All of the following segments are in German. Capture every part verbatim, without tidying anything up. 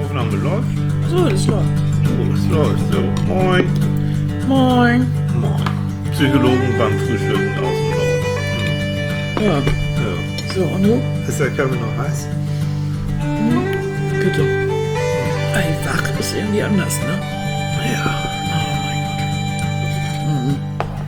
Aufnahme läuft. So, das läuft. So, es läuft. So, moin. Moin. Moin. Psychologen beim Frühstücken aus dem Norden. Hm. Ja. Ja. So, und du? Ist der Kaffee noch heiß? Mhm. Bitte. Einfach ist irgendwie anders, ne? Ja. Oh mein Gott. Mhm.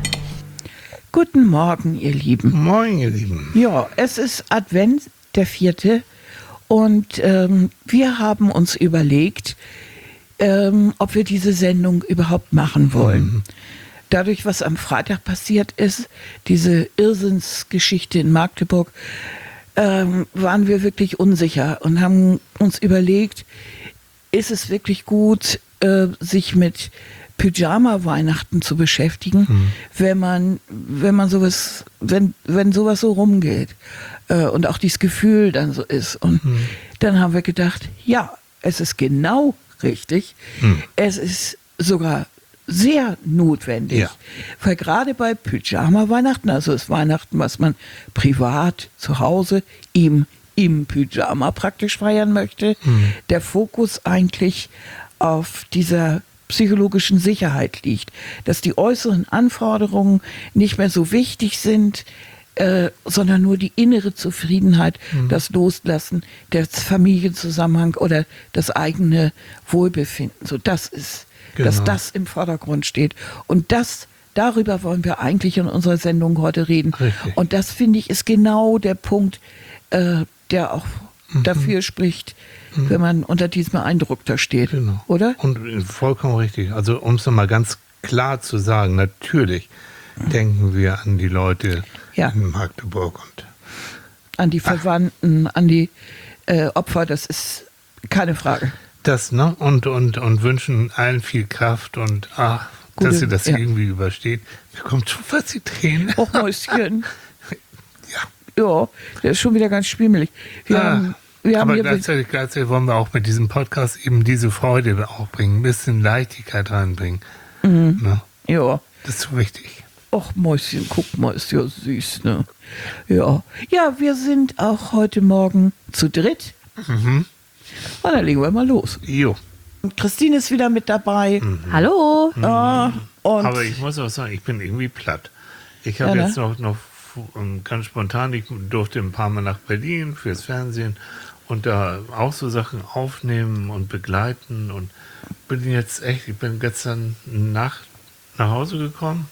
Guten Morgen, ihr Lieben. Moin, ihr Lieben. Ja, es ist Advent, der vierte. Und ähm, wir haben uns überlegt, ähm, ob wir diese Sendung überhaupt machen wollen. Mhm. Dadurch, was am Freitag passiert ist, diese Irrsinnsgeschichte in Magdeburg, ähm, waren wir wirklich unsicher und haben uns überlegt, ist es wirklich gut, äh, sich mit Pyjama-Weihnachten zu beschäftigen, mhm. wenn man, wenn man sowas, wenn, wenn sowas so rumgeht äh, und auch dieses Gefühl dann so ist. Und mhm. dann haben wir gedacht, ja, es ist genau richtig. Mhm. Es ist sogar sehr notwendig, ja. Weil gerade bei Pyjama-Weihnachten, also das Weihnachten, was man privat zu Hause im, im Pyjama praktisch feiern möchte, mhm. der Fokus eigentlich auf dieser psychologischen Sicherheit liegt, dass die äußeren Anforderungen nicht mehr so wichtig sind, äh, sondern nur die innere Zufriedenheit, mhm. das Loslassen, der Familienzusammenhang oder das eigene Wohlbefinden. So, das ist, genau. dass das im Vordergrund steht. Und das, darüber wollen wir eigentlich in unserer Sendung heute reden. Richtig. Und das, finde ich, ist genau der Punkt, äh, der auch mhm. dafür spricht, mhm. wenn man unter diesem Eindruck da steht, genau. Oder? Und vollkommen richtig. Also um es nochmal ganz klar zu sagen, natürlich mhm. denken wir an die Leute ja. in Magdeburg und an die Verwandten, ach. an die äh, Opfer, das ist keine Frage. Das, ne? Und, und, und wünschen allen viel Kraft und ach, Gute, dass sie das ja. irgendwie übersteht. Mir kommt schon fast die Tränen. Och, Mäuschen. ja. Ja, der ist schon wieder ganz schwimmelig. Wir ah. haben Wir Aber gleichzeitig, gleichzeitig wollen wir auch mit diesem Podcast eben diese Freude auch bringen, ein bisschen Leichtigkeit reinbringen. Mhm. Ne? Ja. Das ist so wichtig. Och, Mäuschen, guck mal, ist ja süß, ne? Ja. Ja, wir sind auch heute Morgen zu dritt. Mhm. Und dann legen wir mal los. Jo. Und Christine ist wieder mit dabei. Mhm. Hallo. Mhm. Äh, und Aber ich muss auch sagen, ich bin irgendwie platt. Ich habe ja, jetzt ne? noch, noch ganz spontan, ich durfte ein paar Mal nach Berlin fürs Fernsehen und da auch so Sachen aufnehmen und begleiten und bin jetzt echt, ich bin gestern Nacht nach Hause gekommen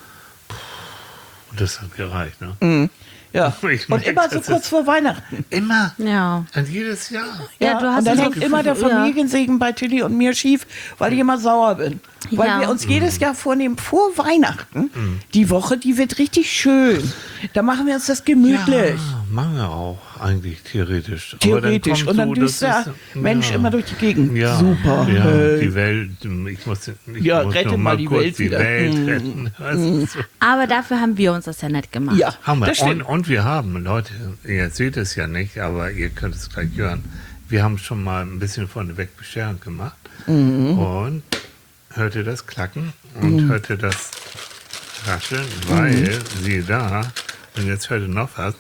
und das hat gereicht, ne? Mhm. Ja, ich und immer so kurz vor Weihnachten. Immer. Ja. Und jedes Jahr. Ja, ja, du hast und dann so hängt immer der Familiensegen ja. bei Tilly und mir schief, weil ich immer sauer bin. Weil ja. wir uns mhm. jedes Jahr vornehmen, vor Weihnachten, mhm. die Woche, die wird richtig schön. Da machen wir uns das gemütlich. Ja, machen wir auch eigentlich theoretisch. Theoretisch. Aber und dann so, düst der ist, Mensch ja. immer durch die Gegend. Ja, super. Ja, hey. die Welt, ich muss, ich ja, muss rette noch mal mal die kurz Welt die wieder. Welt Mhm. retten. Also so. Aber dafür haben wir uns das ja nett gemacht. Ja, Haben wir. das Und, stimmt. und wir haben, Leute, ihr seht es ja nicht, aber ihr könnt es gleich hören. Wir haben schon mal ein bisschen vorneweg Bescherung gemacht. Mhm. Und hörte das Klacken und mhm. hörte das Rascheln, weil, mhm. siehe da, und jetzt hörte noch was.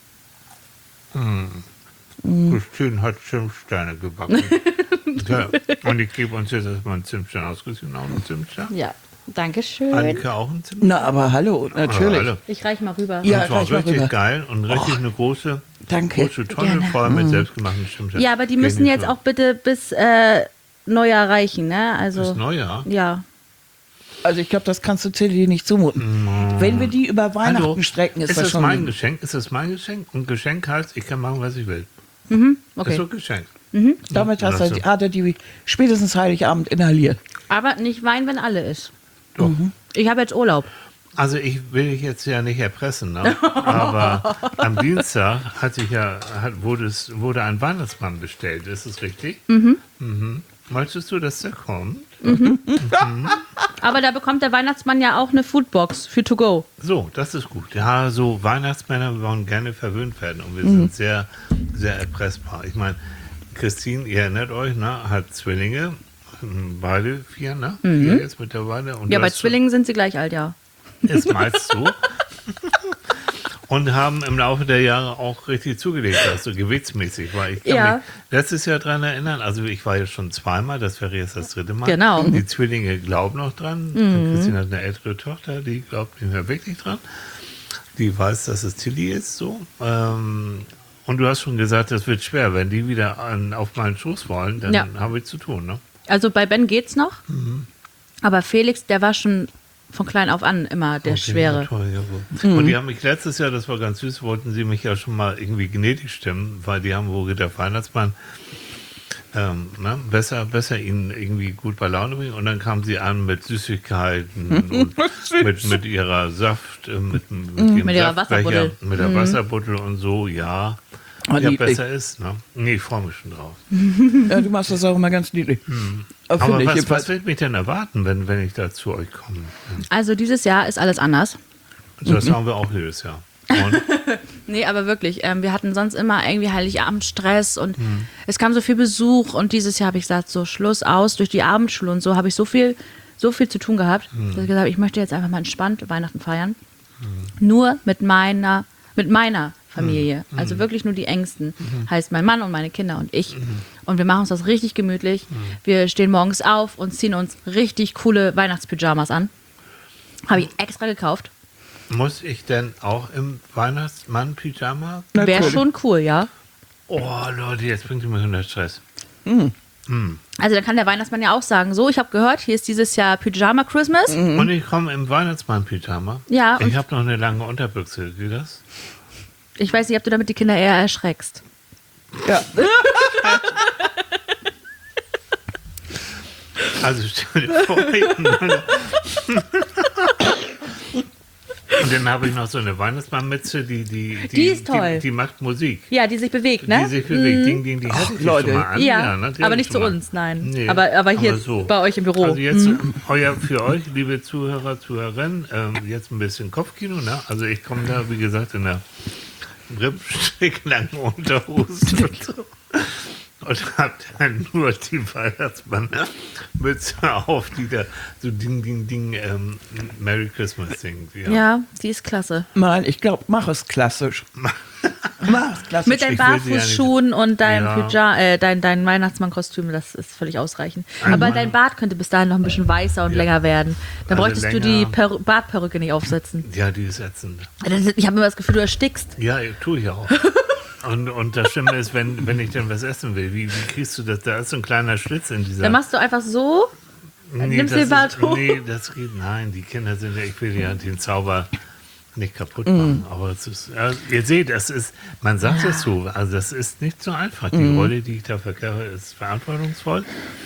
Hm. Mhm. Christine hat Zimtsteine gebacken. Ja, und ich gebe uns jetzt erstmal einen Zimtstein ausgesucht, auch einen Zimtstein. Ja, danke schön. Annika auch einen Zimtstein? Na, aber hallo, natürlich. hallo. Ich reich mal rüber. Ja, das war reich mal richtig rüber. geil und richtig oh, eine große, danke. große Tonne Gerne. voll mit selbstgemachten Zimtsteinen. Ja, aber die müssen jetzt auch bitte bis äh, Neujahr reichen, ne? Also, bis Neujahr? Ja. Also ich glaube, das kannst du Tilly nicht zumuten. No. Wenn wir die über Weihnachten Hallo. strecken, ist, ist das, das schon... mein Geschenk? Ist das mein Geschenk? Und Geschenk heißt, ich kann machen, was ich will. Mhm, Das okay. ist so ein Geschenk. Mhm. Damit hast Also. du, hat er die spätestens Heiligabend inhaliert. Aber nicht Wein, wenn alle ist. Doch. Mhm. Ich habe jetzt Urlaub. Also ich will dich jetzt ja nicht erpressen, ne? Aber am Dienstag hat sich ja, hat, wurde, es, wurde ein Weihnachtsmann bestellt, ist es richtig? Mhm. Mhm. Möchtest du, dass der kommt? Mhm. Mhm. Aber da bekommt der Weihnachtsmann ja auch eine Foodbox für to go. So, das ist gut. Ja, so Weihnachtsmänner wollen gerne verwöhnt werden und wir Mhm. sind sehr, sehr erpressbar. Ich meine, Christine, ihr erinnert euch, ne, hat Zwillinge, beide vier, ne? Mhm. Vier jetzt mittlerweile. Und Ja, du bei hast- Zwillingen sind sie gleich alt, ja. Ist meist so. Und haben im Laufe der Jahre auch richtig zugelegt, also gewichtsmäßig. Weil ich kann Ja. mich letztes Jahr dran erinnern, also ich war ja schon zweimal, das wäre jetzt das dritte Mal. Genau. Die Zwillinge glauben noch dran. Mhm. Christine hat eine ältere Tochter, die glaubt nicht mehr wirklich dran. Die weiß, dass es Tilly ist, so. Ähm, und du hast schon gesagt, das wird schwer. Wenn die wieder an, auf meinen Schoß wollen, dann Ja. haben wir zu tun, ne? Also bei Ben geht's noch. Mhm. Aber Felix, der war schon von klein auf an immer der Okay, Schwere. ja, toll, ja, gut. Und die haben mich letztes Jahr, das war ganz süß, wollten sie mich ja schon mal irgendwie gnädig stimmen, weil die haben wohl der Weihnachtsmann ähm, ne, besser, besser ihnen irgendwie gut bei Laune bringen. Und dann kamen sie an mit Süßigkeiten und mit, mit ihrer Saft, äh, mit, mit, ihrem Mit ihrer Saftbecher, Wasserbottle. mit der Wasserbottle und so, ja. Ah, Ja, niedlich. besser ist, ne? Nee, ich freue mich schon drauf. Ja, du machst das auch immer ganz niedlich. Aber Aber finde ich was, jedenfalls. was wird mich denn erwarten, wenn, wenn ich da zu euch komme? Also dieses Jahr ist alles anders. Das haben wir auch jedes Jahr. Und Nee, aber wirklich. Ähm, wir hatten sonst immer irgendwie Heiligabend Stress und es kam so viel Besuch und dieses Jahr habe ich gesagt, so Schluss aus. Durch die Abendschule und so habe ich so viel, so viel zu tun gehabt, dass ich gesagt habe, ich möchte jetzt einfach mal entspannt Weihnachten feiern. Nur mit meiner, mit meiner Familie. Also wirklich nur die Engsten. Heißt mein Mann und meine Kinder und ich. Und wir machen uns das richtig gemütlich. Wir stehen morgens auf und ziehen uns richtig coole Weihnachtspyjamas an. Habe ich extra gekauft. muss ich denn auch im Weihnachtsmann-Pyjama? Wäre Natürlich. schon cool, ja. Oh, Leute, jetzt bringt ihr mich unter Stress. Also dann kann der Weihnachtsmann ja auch sagen, so, ich habe gehört, hier ist dieses Jahr Pyjama Christmas. Und ich komme im Weihnachtsmann-Pyjama. Ja, und- Ich habe noch eine lange Unterbüchse. Geht das? Ich weiß nicht, ob du damit die Kinder eher erschreckst. Ja. Also stell dir vor, und dann habe ich noch so eine Weihnachtsmannmütze, die, die, die, Die ist toll. Die, die macht Musik. Ja, die sich bewegt, ne? Die sich bewegt. Ding, ding, die hatte ich Leute. schon mal an. Ja, ne, die aber hatte nicht ich zu schon mal. uns, nein. Nee, aber, aber hier so. bei euch im Büro. Also jetzt euer, für euch, liebe Zuhörer, Zuhörerinnen, ähm, jetzt ein bisschen Kopfkino. Ne? Also ich komme da, wie gesagt, in der rippstricklangen Unterhose und so. Und hab dann nur die Weihnachtsmannmütze auf, die da so Ding, Ding, Ding, ähm, Merry Christmas singt. Ja. ja, die ist klasse. Nein, ich glaube, mach es klassisch. mach es klassisch. Mit deinen ich will sie ja nicht- Barfußschuhen und deinem Ja. Pyjama, äh, dein, dein Weihnachtsmannkostüm, das ist völlig ausreichend. Aber dein Bart könnte bis dahin noch ein bisschen weißer und Ja. länger werden. Dann Also bräuchtest du länger. die Per Bartperücke nicht aufsetzen. Ja, die ist ätzend. Ich habe immer das Gefühl, du erstickst. Ja, tue ich auch. Und, und das Schlimme ist, wenn, wenn ich dann was essen will, wie, wie kriegst du das? Da ist so ein kleiner Schlitz in dieser... Dann machst du einfach so. nee, nimmst das den Bart ist, hoch. Nee, das geht... Nein, die Kinder sind ja... Ich will ja den Zauber nicht kaputt machen. Aber es ist... Ja, ihr seht, das ist... Man sagt es so, also das ist nicht so einfach. Die Rolle, die ich da verkehre, ist verantwortungsvoll.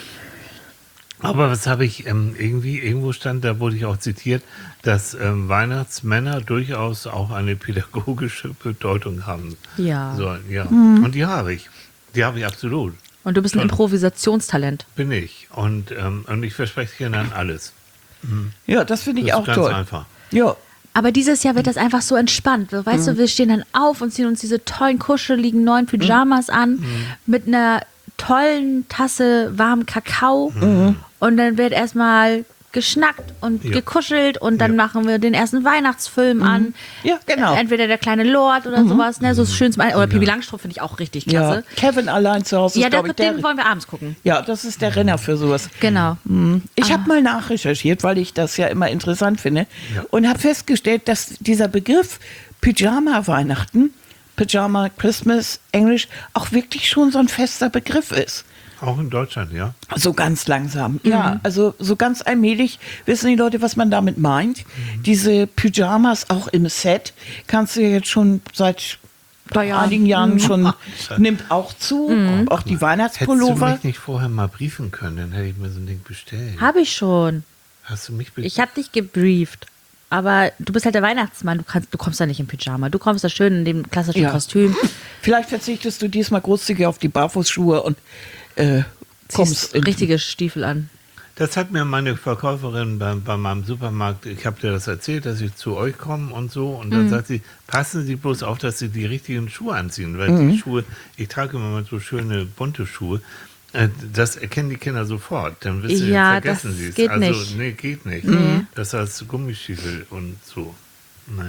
Aber was habe ich ähm, irgendwie, irgendwo stand, da wurde ich auch zitiert, dass ähm, Weihnachtsmänner durchaus auch eine pädagogische Bedeutung haben. Ja. So, ja. Und die habe ich. Die habe ich absolut. Und du bist ein Toll. Improvisationstalent. Bin ich. Und, ähm, und ich verspreche Kindern alles. Ja, das finde Das ich ist auch ganz toll. einfach. Ja. Aber dieses Jahr wird das einfach so entspannt. Weißt du, wir stehen dann auf und ziehen uns diese tollen, kuscheligen neuen Pyjamas an mit einer tollen Tasse warmen Kakao. Und dann wird erstmal geschnackt und Ja. gekuschelt und dann Ja. machen wir den ersten Weihnachtsfilm an. Ja, genau. Entweder der kleine Lord oder sowas, ne? So schön zum Ein- Oder Pippi Langstrumpf finde ich auch richtig Ja. klasse. Kevin allein zu Hause Ja, ist, der, glaube ich, der. den wollen wir abends gucken. Ja, das ist der Renner für sowas. Genau. Ich habe mal nachrecherchiert, weil ich das ja immer interessant finde Ja. und habe festgestellt, dass dieser Begriff Pyjama-Weihnachten, Pyjama Christmas, Englisch, auch wirklich schon so ein fester Begriff ist. Auch in Deutschland, ja. So ganz langsam. Ja, also so ganz allmählich wissen die Leute, was man damit meint. Diese Pyjamas auch im Set kannst du ja jetzt schon seit einigen Jahren schon, nimmt auch zu. Auch die Hättest du Weihnachtspullover. mich nicht vorher mal briefen können, dann hätte ich mir so ein Ding bestellt. Habe ich schon. Hast du mich bestellt? Ich habe dich gebrieft. Aber du bist halt der Weihnachtsmann. Du, kannst, du kommst da nicht im Pyjama. Du kommst da schön in dem klassischen Ja. Kostüm. Vielleicht verzichtest du diesmal großzügig auf die Barfußschuhe und äh, kommst Ziehst in richtige Stiefel an. Das hat mir meine Verkäuferin bei, bei meinem Supermarkt, ich habe dir das erzählt, dass ich zu euch komme und so. Und dann sagt sie, passen Sie bloß auf, dass Sie die richtigen Schuhe anziehen. Weil die Schuhe, ich trage immer mal so schöne bunte Schuhe. Äh, Das erkennen die Kinder sofort. Dann wissen Ja, vergessen das sie es. geht also, nicht. nee, geht nicht. Das heißt Gummistiefel und so. Naja.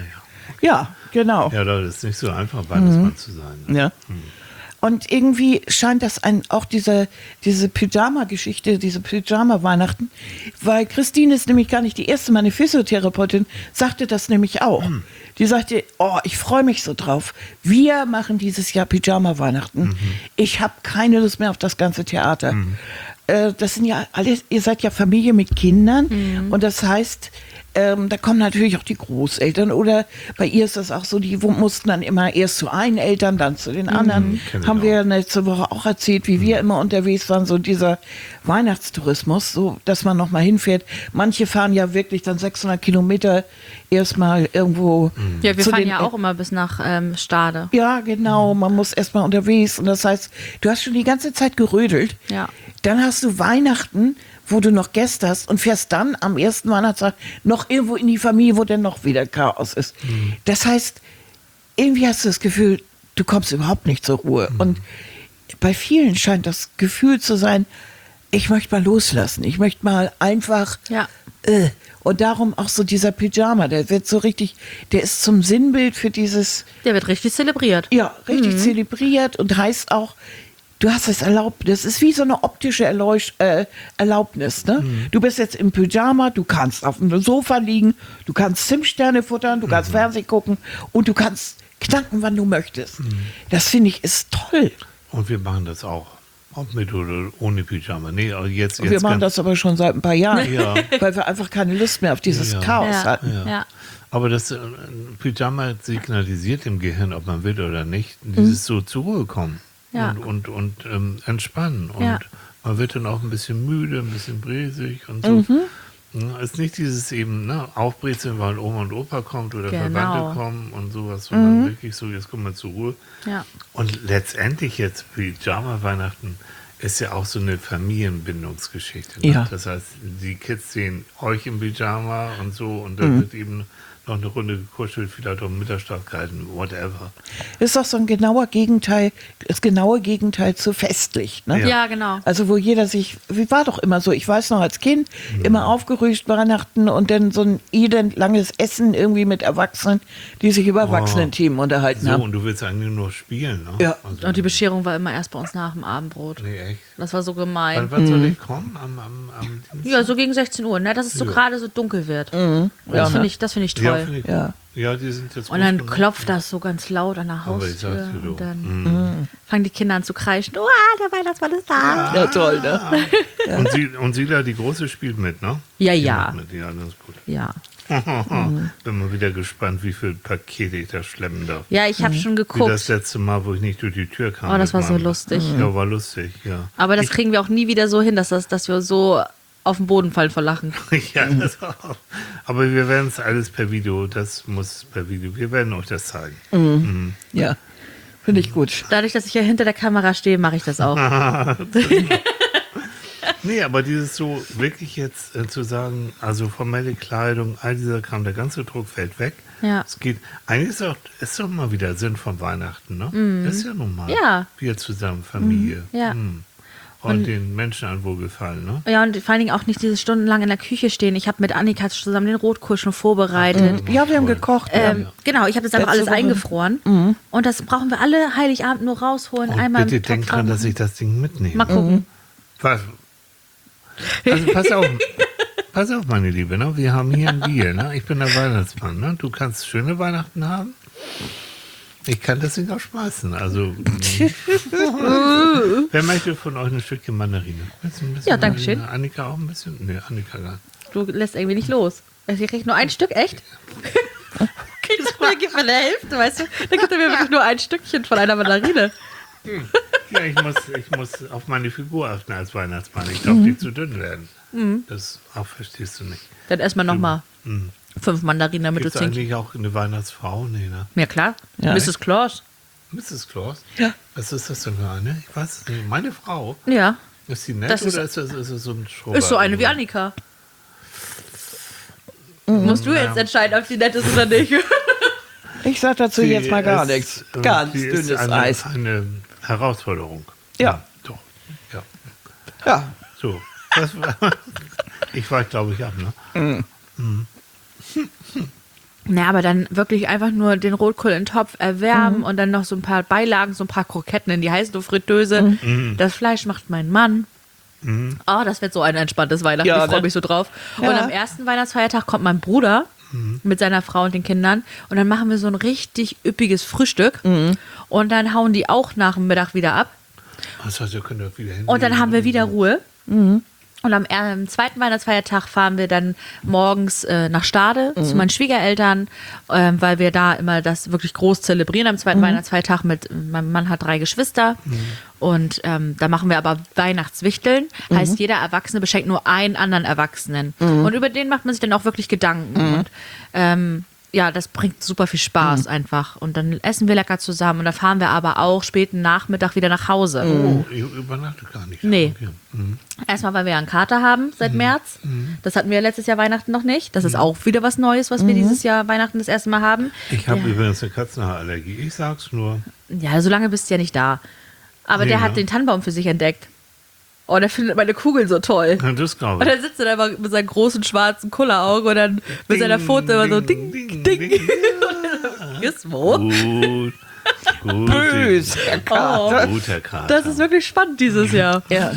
Ja, genau. Ja, das ist nicht so einfach, Weihnachtsmann mhm. zu sein. Ne? Ja. Mhm. Und irgendwie scheint das ein, auch diese, diese Pyjama-Geschichte, diese Pyjama-Weihnachten, weil Christine ist nämlich gar nicht die erste, meine Physiotherapeutin sagte das nämlich auch. Mhm. Die sagte, oh, ich freue mich so drauf. Wir machen dieses Jahr Pyjama-Weihnachten. Mhm. Ich habe keine Lust mehr auf das ganze Theater. Mhm. Äh, das sind ja alles, ihr seid ja Familie mit Kindern mhm. und das heißt, Ähm, da kommen natürlich auch die Großeltern oder bei ihr ist das auch so, die mussten dann immer erst zu einen Eltern, dann zu den anderen. Mhm, haben wir ja letzte Woche auch erzählt, wie mhm. wir immer unterwegs waren, so dieser Weihnachtstourismus, so dass man nochmal hinfährt. Manche fahren ja wirklich dann sechshundert Kilometer erstmal irgendwo. Mhm. Ja, wir zu fahren den ja auch immer bis nach ähm, Stade. Ja, genau, man muss erstmal unterwegs und das heißt, du hast schon die ganze Zeit gerödelt. Ja. Dann hast du Weihnachten, wo du noch Gäste hast und fährst dann am ersten Weihnachtstag noch irgendwo in die Familie, wo dann noch wieder Chaos ist. Mhm. Das heißt, irgendwie hast du das Gefühl, du kommst überhaupt nicht zur Ruhe. Mhm. Und bei vielen scheint das Gefühl zu sein, ich möchte mal loslassen, ich möchte mal einfach... Ja. Äh, und darum auch so dieser Pyjama, der wird so richtig, der ist zum Sinnbild für dieses... Der wird richtig zelebriert. Ja, richtig mhm. zelebriert und heißt auch, du hast es erlaubt, das ist wie so eine optische Erleuch äh, Erlaubnis. Ne? Mhm. Du bist jetzt im Pyjama, du kannst auf dem Sofa liegen, du kannst Zimtsterne futtern, du kannst mhm. Fernsehen gucken und du kannst knacken, wann du möchtest. Mhm. Das finde ich ist toll. Und wir machen das auch. Ob mit oder ohne Pyjama. Nee, aber jetzt, jetzt wir machen das aber schon seit ein paar Jahren, ja. weil wir einfach keine Lust mehr auf dieses ja. Chaos ja. hatten. Ja. Ja. Aber das äh, Pyjama signalisiert im Gehirn, ob man will oder nicht, dieses mhm. so zur Ruhe kommen. Ja. Und, und, und ähm, entspannen. Und ja. man wird dann auch ein bisschen müde, ein bisschen bräsig und so. Mhm. Ja, ist nicht dieses eben, ne, Aufbrezeln, weil Oma und Opa kommt oder genau. Verwandte kommen und sowas, sondern Mhm. wirklich so, jetzt kommen wir zur Ruhe. Ja. Und letztendlich jetzt Pyjama-Weihnachten ist ja auch so eine Familienbindungsgeschichte. Ne? Ja. Das heißt, die Kids sehen euch im Pyjama und so und dann mhm. wird eben noch eine Runde gekuschelt, vielleicht auch im Mittagsschlaf gehalten, whatever. Ist doch so ein genauer Gegenteil, das genaue Gegenteil zu festlich. Ne? Ja. ja, genau. Also wo jeder sich, wie war doch immer so, ich weiß noch als Kind, mhm. immer aufgerüstet Weihnachten und dann so ein elend langes Essen irgendwie mit Erwachsenen, die sich über Erwachsenen-Themen unterhalten so, haben. und du willst eigentlich nur spielen, ne? Ja. Also, Und die Bescherung war immer erst bei uns nach dem Abendbrot. Nee, echt? Das war so gemein. Wann, wann soll ich kommen? Am, am, am Dienstag? Ja, so gegen sechzehn Uhr, ne? Dass es so Ja. gerade so dunkel wird. Mhm. Das Ja, finde ne? ich, das find ich Ja, toll. finde ich Ja. gut. Ja, die sind jetzt Und dann groß genug. klopft das so ganz laut an der Aber ich Haustür. sag's dir doch. Und dann Mhm. fangen die Kinder an zu kreischen. Oh, der Weihnachtsmann ist da. Ja, toll, ne? Und, sie, und Sila, die Große, spielt mit, ne? Ja, Die ja. macht Mit. Ja, das ist gut. Ja. Bin mal wieder gespannt, wie viele Pakete ich da schleppen darf. Ja, ich habe schon Wie geguckt. das letzte Mal, wo ich nicht durch die Tür kam. Oh, das mit war so meinem- lustig. Ja, war lustig, ja. Aber das ich, kriegen wir auch nie wieder so hin, dass, das, dass wir so auf den Boden fallen vor Lachen. ja, das auch. Aber wir werden es alles per Video, das muss per Video, wir werden euch das zeigen. Mhm. Ja, finde ich gut. Dadurch, dass ich ja hinter der Kamera stehe, mache ich das auch. Nee, aber dieses so wirklich jetzt äh, zu sagen, also formelle Kleidung, all dieser Kram, der ganze Druck fällt weg. Ja. Es geht, eigentlich ist auch, ist doch mal wieder Sinn von Weihnachten, ne? Mhm. Das ist ja normal. Ja. Wir zusammen, Familie. Mhm. Ja. Mhm. Und, den Menschen ein Wohlgefallen, ne? Ja, und vor allen Dingen auch nicht diese stundenlang in der Küche stehen. Ich habe mit Annika zusammen den Rotkohl schon vorbereitet. Ja, wir haben gekocht. Ähm, ja. Genau, ich habe das einfach Letzte alles Woche. eingefroren. Mhm. Und das brauchen wir alle Heiligabend nur rausholen. Und einmal bitte im denk Topf dran, dass machen. ich das Ding mitnehme. Mal gucken. Was? Also pass auf, pass auf, meine Liebe, ne? Wir haben hier ein Deal, ne? Ich bin der Weihnachtsmann, ne? Du kannst schöne Weihnachten haben. Ich kann das Ding auch schmeißen. Also, wer möchte von euch ein Stückchen Mandarine? Willst du ein bisschen Ja, danke schön. Mandarine? Annika auch ein bisschen? Nee, Annika gar nicht. Du lässt irgendwie nicht los. Also ich krieg nur ein Stück, echt? Okay, dann gibt mir eine Hälfte, weißt du? Dann gibt er mir wirklich nur ein Stückchen von einer Mandarine. Ja, ich muss, ich muss auf meine Figur achten als Weihnachtsmann. Ich darf nicht zu dünn werden. Das auch verstehst du nicht. Dann erstmal nochmal Mhm. fünf Mandarinen, damit du Gibt es zinkst. eigentlich auch eine Weihnachtsfrau? Nee, ne? Ja, klar. Ja. Misses Claus. Misses Claus? Ja. Was ist das denn für eine? Ich weiß es nicht. Meine Frau? Ja. Ist die nett Das ist- oder ist das, ist das so ein Schrubber? Ist so eine wie Annika. Musst du jetzt entscheiden, ob sie nett ist oder nicht. Ich sag dazu Sie jetzt mal gar ist, nichts. äh, Ganz sie ist dünnes eine, Eis. eine Herausforderung. Ja. Doch. Ja. Ja. So. Das war, ich war, glaube ich, ab, ne? Mhm. Na, aber dann wirklich einfach nur den Rotkohl in den Topf erwärmen und dann noch so ein paar Beilagen, so ein paar Kroketten in die Heißluftfritteuse. Das Fleisch macht mein Mann. Oh, das wird so ein entspanntes Weihnachten. Ja, ich freue ne? mich so drauf. Ja. Und am ersten Weihnachtsfeiertag kommt mein Bruder mit seiner Frau und den Kindern. Und dann machen wir so ein richtig üppiges Frühstück. Und dann hauen die auch nach dem Mittag wieder ab. Das heißt, ihr könnt doch wieder hin. Und dann haben wir wieder Ruhe. Und am, äh, am zweiten Weihnachtsfeiertag fahren wir dann morgens äh, nach Stade zu meinen Schwiegereltern, ähm, weil wir da immer das wirklich groß zelebrieren am zweiten Weihnachtsfeiertag mit, mein Mann hat drei Geschwister und ähm, da machen wir aber Weihnachtswichteln, heißt jeder Erwachsene beschenkt nur einen anderen Erwachsenen und über den macht man sich dann auch wirklich Gedanken und ähm, ja, das bringt super viel Spaß einfach. Und dann essen wir lecker zusammen und dann fahren wir aber auch späten Nachmittag wieder nach Hause. Oh, ihr übernachtet gar nicht. Nee. Okay. Mhm. Erstmal, weil wir ja einen Kater haben seit März. Das hatten wir letztes Jahr Weihnachten noch nicht. Das ist auch wieder was Neues, was wir dieses Jahr Weihnachten das erste Mal haben. Ich habe Ja. übrigens eine Katzenhaarallergie. Ich sag's nur. Ja, so lange bist du ja nicht da. Aber Nee, der hat ne? den Tannenbaum für sich entdeckt. Oh, der findet meine Kugeln so toll. Ja, das glaube Und ich. dann sitzt er da immer mit seinem großen schwarzen Kullerauge und dann mit seiner Pfote immer so ding, ding, ding. Gizmo. Gut. Gut. Böse, Herr Kater. Oh, Gut, Herr Kater. das ist wirklich spannend dieses Jahr. Ja.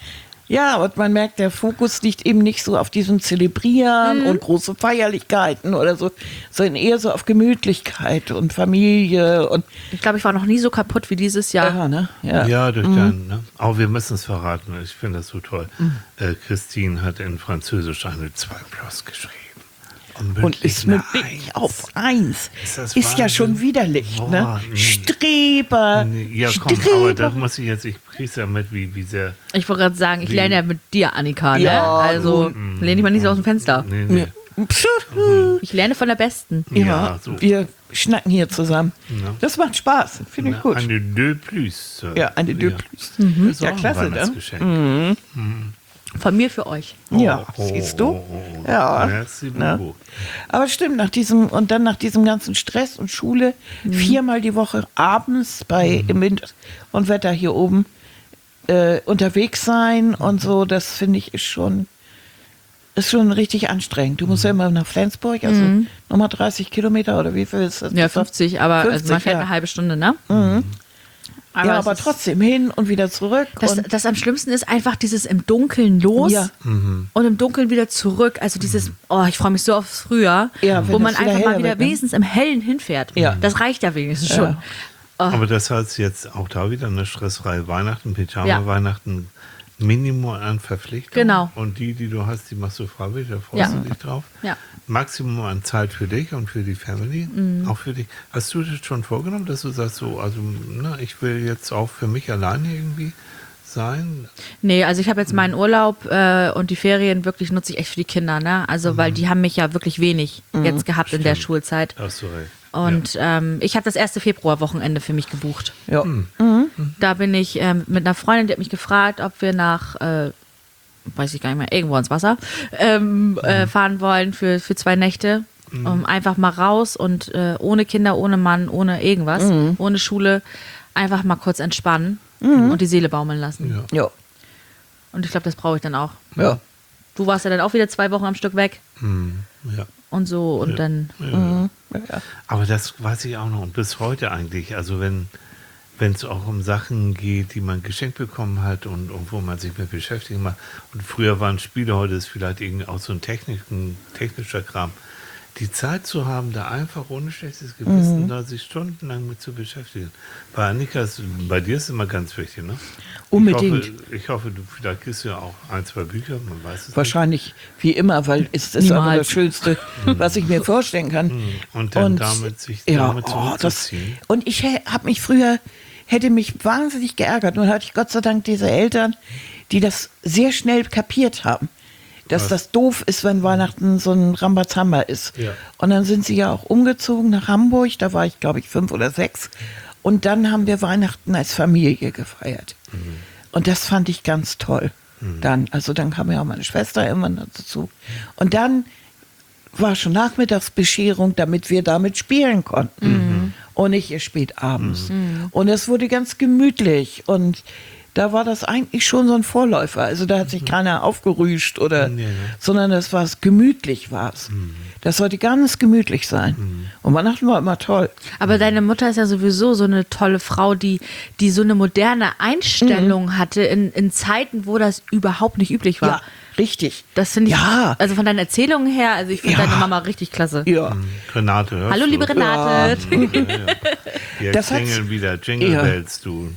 Ja, und man merkt, der Fokus liegt eben nicht so auf diesem Zelebrieren und große Feierlichkeiten oder so, sondern eher so auf Gemütlichkeit und Familie und Ich glaube, ich war noch nie so kaputt wie dieses Jahr. ja, ne? Ja. Ja, durch deinen, ne? Aber wir müssen es verraten. Ich finde das so toll. Äh, Christine hat in Französisch eine zwei plus geschrieben. Und, Und ist eine mündlich Eins. auf eins. Ist das Ist ja Wahnsinn? schon widerlich, ne? Boah, nee. Streber. Nee, Ja, komm, aber Streber. da muss ich jetzt, ich krieg's ja mit, wie, wie sehr. Ich wollte gerade sagen, ich Wie- lerne ja mit dir, Annika. Ne? Ja, also lehne ich mal nicht so aus dem Fenster. Nee, nee. Psst. Ich lerne von der Besten. Ja, Ja, so. wir schnacken hier zusammen. Ja. Das macht Spaß, finde ich gut. Eine deux plus. Ja, eine deux plus. Das ist Ja, auch ein klasse, ne? Weihnachtsgeschenk. Von mir für euch. Ja, Oh, siehst du? oh, oh. Ja. Merci Ne? beaucoup. Aber stimmt, nach diesem und dann nach diesem ganzen Stress und Schule viermal die Woche abends bei im Wind und Wetter hier oben äh, unterwegs sein und so, das finde ich ist schon ist schon richtig anstrengend. Du musst ja immer nach Flensburg, also nochmal dreißig Kilometer oder wie viel ist das? Ja, fünfzig, aber also man fünfzig, fährt ja. eine halbe Stunde, ne? ja, es aber ist- trotzdem hin und wieder zurück. Das, und das am schlimmsten ist einfach dieses im Dunkeln los Ja. und im Dunkeln wieder zurück. Also dieses, oh, ich freue mich so aufs Frühjahr, Ja, wenn wo man das wieder einfach mal heller wieder wird, ne? wenigstens im Hellen hinfährt. Ja. Das reicht ja wenigstens schon. Ja. Aber das heißt jetzt auch da wieder eine stressfreie Weihnachten, Pyjama-Weihnachten, Minimum an Verpflichtungen. Genau. Und die, die du hast, die machst du freiwillig, da freust Ja. du dich drauf. Ja. Maximum an Zeit für dich und für die Family, auch für dich. Hast du das schon vorgenommen, dass du sagst, so, also, na, ich will jetzt auch für mich alleine irgendwie sein? Nee, also ich habe jetzt meinen Urlaub äh, und die Ferien wirklich nutze ich echt für die Kinder, ne? Also weil die haben mich ja wirklich wenig jetzt gehabt in der Stimmt. Schulzeit. Da hast du recht. Und ähm, ich habe das erste Februarwochenende für mich gebucht. ja. Da bin ich ähm, mit einer Freundin, die hat mich gefragt, ob wir nach, äh, weiß ich gar nicht mehr, irgendwo ins Wasser ähm, äh, fahren wollen für, für zwei Nächte. Um einfach mal raus und äh, ohne Kinder, ohne Mann, ohne irgendwas, ohne Schule, einfach mal kurz entspannen und die Seele baumeln lassen. Ja. Ja. Und ich glaube, das brauche ich dann auch. Ja. Du warst ja dann auch wieder zwei Wochen am Stück weg Hm, ja. und so und Ja. dann. Ja. Ja. Aber das weiß ich auch noch und bis heute eigentlich. Also wenn wenn es auch um Sachen geht, die man geschenkt bekommen hat und, und wo man sich mit beschäftigen macht. Und früher waren Spiele, heute ist vielleicht irgendwie auch so ein, Technik, ein technischer Kram. Die Zeit zu haben, da einfach ohne schlechtes Gewissen, Mhm. da sich stundenlang mit zu beschäftigen. Bei Annika, ist, bei dir ist immer ganz wichtig, ne? Unbedingt. Ich hoffe, ich hoffe du, vielleicht kriegst du ja auch ein, zwei Bücher, man weiß es Wahrscheinlich wie immer, weil es ist aber Niemals. das Schönste, was ich mir vorstellen kann. nicht. Und dann damit sich ja, damit oh, das, zurückzuziehen. und ich habe mich früher, hätte mich wahnsinnig geärgert. Nun hatte ich Gott sei Dank diese Eltern, die das sehr schnell kapiert haben. Dass Was? das doof ist, wenn Weihnachten so ein Rambazamba ist. Ja. Und dann sind sie ja auch umgezogen nach Hamburg, da war ich glaube ich fünf oder sechs. Und dann haben wir Weihnachten als Familie gefeiert. Und das fand ich ganz toll. Dann, also dann kam ja auch meine Schwester immer dazu. Und dann war schon Nachmittagsbescherung, damit wir damit spielen konnten. Und nicht erst spät abends. Und es wurde ganz gemütlich. Und da war das eigentlich schon so ein Vorläufer. Also da hat sich keiner aufgerüscht oder, Nee, ne? sondern das war gemütlich war's. Das sollte ganz gemütlich sein. Und Weihnachten war immer toll. Aber deine Mutter ist ja sowieso so eine tolle Frau, die, die so eine moderne Einstellung Mhm. hatte in, in Zeiten, wo das überhaupt nicht üblich war. Ja, richtig. Das finde ich, Ja. also von deinen Erzählungen her, also ich finde Ja. deine Mama richtig klasse. Ja. Renate, hörst Hallo du? liebe Renate. Hier Das hat's- klingeln wieder Jingle Ja. Bells, du.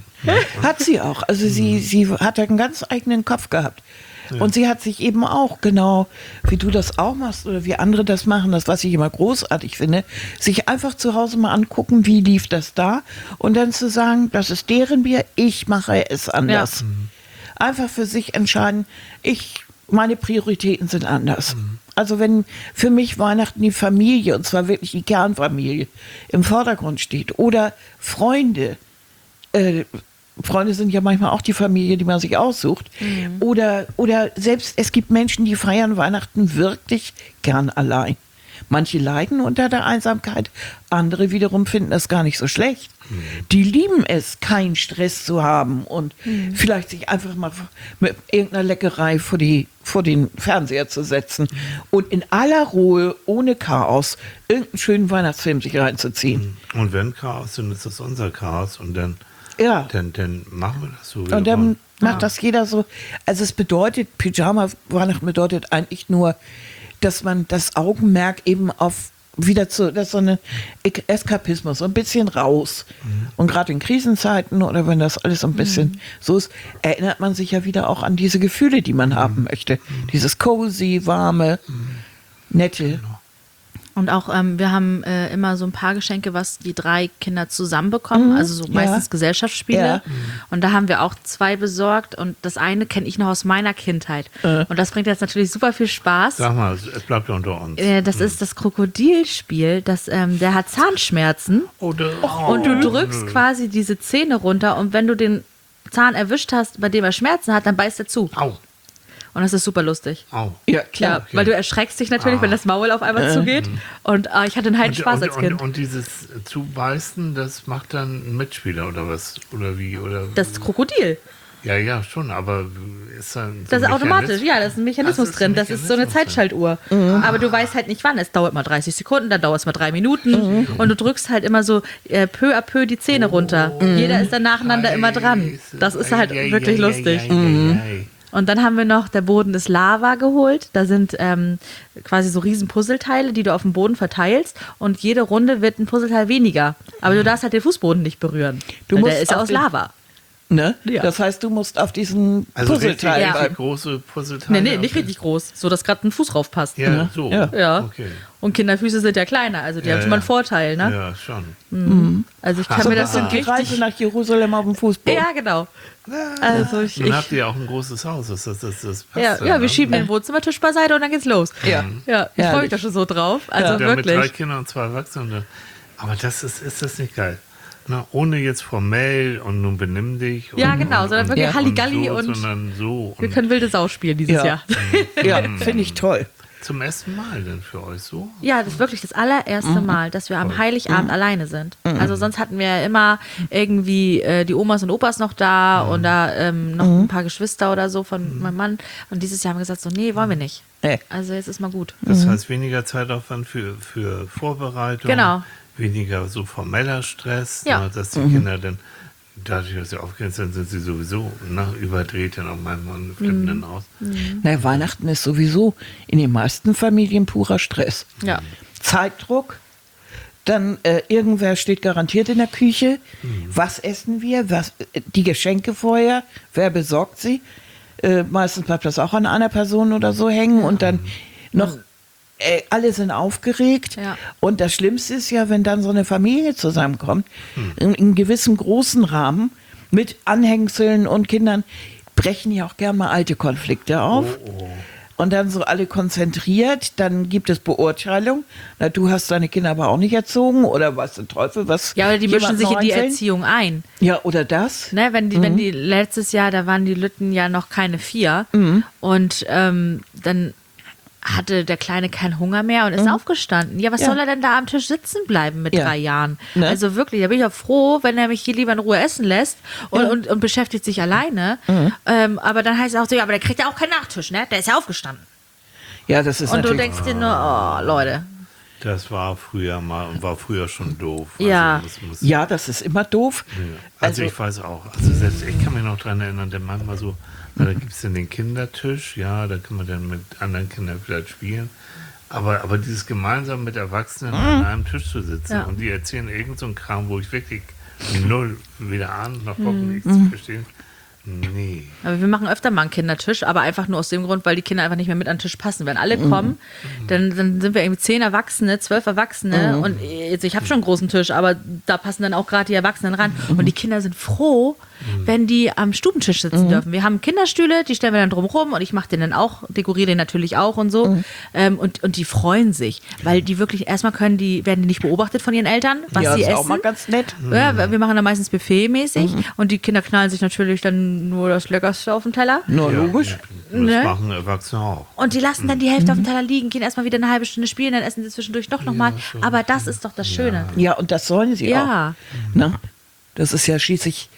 Hat sie auch. Also sie, sie hat einen ganz eigenen Kopf gehabt. Und sie hat sich eben auch, genau wie du das auch machst oder wie andere das machen, das, was ich immer großartig finde, sich einfach zu Hause mal angucken, wie lief das da und dann zu sagen, das ist deren Bier, ich mache es anders. Einfach für sich entscheiden, ich, meine Prioritäten sind anders. Also wenn für mich Weihnachten die Familie, und zwar wirklich die Kernfamilie, im Vordergrund steht oder Freunde, äh, Freunde sind ja manchmal auch die Familie, die man sich aussucht. Oder, oder selbst, es gibt Menschen, die feiern Weihnachten wirklich gern allein. Manche leiden unter der Einsamkeit, andere wiederum finden das gar nicht so schlecht. Die lieben es, keinen Stress zu haben und vielleicht sich einfach mal mit irgendeiner Leckerei vor, die, vor den Fernseher zu setzen und in aller Ruhe, ohne Chaos, irgendeinen schönen Weihnachtsfilm sich reinzuziehen. Und wenn Chaos, dann ist das unser Chaos und dann, Ja. dann, dann machen wir das so. wie wir Und dann wollen. macht das jeder so. Also es bedeutet, Pyjama-Weihnachten bedeutet eigentlich nur, dass man das Augenmerk eben auf wieder zu, das ist so eine Eskapismus, so ein bisschen raus. Und gerade in Krisenzeiten oder wenn das alles so ein bisschen so ist, erinnert man sich ja wieder auch an diese Gefühle, die man haben möchte. Dieses cozy, warme, nette. Und auch, ähm, wir haben äh, immer so ein paar Geschenke, was die drei Kinder zusammen bekommen, Mhm. also so Ja. meistens Gesellschaftsspiele. Ja. Und da haben wir auch zwei besorgt und das eine kenne ich noch aus meiner Kindheit. Äh. Und das bringt jetzt natürlich super viel Spaß. Sag mal, es bleibt ja unter uns. Äh, das ist das Krokodilspiel, das, ähm, der hat Zahnschmerzen Oder, und du drückst quasi diese Zähne runter und wenn du den Zahn erwischt hast, bei dem er Schmerzen hat, dann beißt er zu. Au, Und das ist super lustig. au. Ja, Ja, klar. okay. weil du erschreckst dich natürlich, Ah. wenn das Maul auf einmal zugeht. Und äh, ich hatte einen heiden Und, Spaß und, als Kind. Und, und dieses Zubeißen, das macht dann ein Mitspieler oder was? Oder wie? Oder Das Krokodil. ja, ja, schon, aber ist da so Das ist ein automatisch, Mechanismus? ja, das ist ein Mechanismus Ach, das ist drin. ein Das ist so eine Mechanismus Zeitschaltuhr. Aber du weißt halt nicht wann. Es dauert mal dreißig Sekunden, dann dauert es mal drei Minuten. Und du drückst halt immer so äh, peu à peu die Zähne runter. Jeder ist dann nacheinander immer dran. Das ist halt Ei, ei, wirklich ei, lustig. ei, ei, ei. Und dann haben wir noch, der Boden ist Lava geholt. Da sind ähm, quasi so riesen Puzzleteile, die du auf dem Boden verteilst. Und jede Runde wird ein Puzzleteil weniger. Aber du darfst halt den Fußboden nicht berühren. Du Weil musst der ist ja auf aus den- Lava. Ne? Ja. Das heißt, du musst auf diesen Also richtig, Puzzleteil Ja. richtig bleiben. große Puzzleteile. Nee, nee, nicht okay. richtig groß. So, dass gerade ein Fuß drauf passt. Ja, so. Ja. Ja. Okay. Und Kinderfüße sind ja kleiner, also die Ja, haben schon mal einen ja. Vorteil, ne? Ja, schon. Also ich kann So mir So das das so sind die Reise nach Jerusalem auf dem Fußboden. Ja, genau. Also ich, Nun ich habt ihr ja auch ein großes Haus. Das, das, das, das passt ja, dann, ja, wir ne? schieben den Wohnzimmertisch beiseite und dann geht's los. Ja. Ja, ich freue mich Herrlich. da schon so drauf. Also Ja, mit drei wirklich. Kindern und zwei Erwachsenen. Aber das ist, ist das nicht geil? Na, ohne jetzt formell und nun benimm dich. Und, Ja, genau, sondern und, wirklich und Halligalli so, und sondern so. Wir Und können wilde Sau spielen dieses Ja. Jahr. Ja, finde ich toll. zum ersten Mal denn für euch so? Ja, das ist wirklich das allererste Mal, dass wir am Heiligabend alleine sind. Also sonst hatten wir ja immer irgendwie äh, die Omas und Opas noch da und da ähm, noch ein paar Geschwister oder so von meinem Mann. Und dieses Jahr haben wir gesagt, so, nee, wollen wir nicht. Nee. Also jetzt ist mal gut. Das heißt weniger Zeitaufwand für, für Vorbereitung, Genau. weniger so formeller Stress, Ja. ne, dass die Kinder dann, dadurch, dass sie aufgehend sind, sind sie sowieso ne, überdreht dann auf meinem Mann, flippen dann aus. Na, Weihnachten ist sowieso in den meisten Familien purer Stress. Ja. Zeitdruck, dann äh, irgendwer steht garantiert in der Küche. Was essen wir? Was, äh, die Geschenke vorher, wer besorgt sie? Äh, meistens bleibt das auch an einer Person oder so hängen und dann noch äh, alle sind aufgeregt. Ja. Und das Schlimmste ist ja, wenn dann so eine Familie zusammenkommt, in, in einem gewissen großen Rahmen mit Anhängseln und Kindern, brechen ja auch gern mal alte Konflikte auf. Und dann so alle konzentriert, dann gibt es Beurteilung. Na, du hast deine Kinder aber auch nicht erzogen oder was der Teufel, was. Ja, oder die mischen jemand sich noch in die einfällt? Erziehung ein. Ja, oder das. Ne, wenn die, wenn die letztes Jahr, da waren die Lütten ja noch keine vier. Und ähm, dann hatte der Kleine keinen Hunger mehr und ist aufgestanden. Ja, was Ja. soll er denn da am Tisch sitzen bleiben mit Ja. drei Jahren? Ne? Also wirklich, da bin ich ja froh, wenn er mich hier lieber in Ruhe essen lässt und, Ja. und, und beschäftigt sich alleine. Ähm, aber dann heißt es auch so, ja, aber der kriegt ja auch keinen Nachtisch, ne? Der ist ja aufgestanden. Ja, das ist Und du natürlich... denkst dir nur, oh, Leute. Das war früher mal und war früher schon doof. Also Ja. muss- muss- Ja, das ist immer doof. Ja. Also, Also- ich weiß auch, also selbst ich kann mich noch daran erinnern, der manchmal so, na, da gibt es dann den Kindertisch, ja, da kann man dann mit anderen Kindern vielleicht spielen. Aber, aber dieses gemeinsam mit Erwachsenen an einem Tisch zu sitzen Ja. und die erzählen irgend so einen Kram, wo ich wirklich null weder ahnen noch gucken, nichts Mhm. zu verstehen. Nee. Aber wir machen öfter mal einen Kindertisch, aber einfach nur aus dem Grund, weil die Kinder einfach nicht mehr mit an den Tisch passen. Wenn alle kommen, dann, dann sind wir irgendwie zehn Erwachsene, zwölf Erwachsene und jetzt, ich habe schon einen großen Tisch, aber da passen dann auch gerade die Erwachsenen ran. Und die Kinder sind froh, wenn die am Stubentisch sitzen dürfen. Wir haben Kinderstühle, die stellen wir dann drumherum und ich mache den dann auch, dekoriere den natürlich auch und so. Ähm, und, und die freuen sich, weil die wirklich, erstmal können die, werden die nicht beobachtet von ihren Eltern, was ja, sie das ist essen. auch mal ganz nett. Ja, wir machen da meistens buffetmäßig und die Kinder knallen sich natürlich dann nur das Leckerste auf den Teller. Nur Ja, logisch. ja, das Ne? machen Erwachsene auch. Und die lassen dann die Hälfte auf dem Teller liegen, gehen erstmal wieder eine halbe Stunde spielen, dann essen sie zwischendurch doch nochmal. schon. Aber das ist doch das Schöne. Ja, und das sollen sie Ja. auch. Ne? Das ist ja schließlich,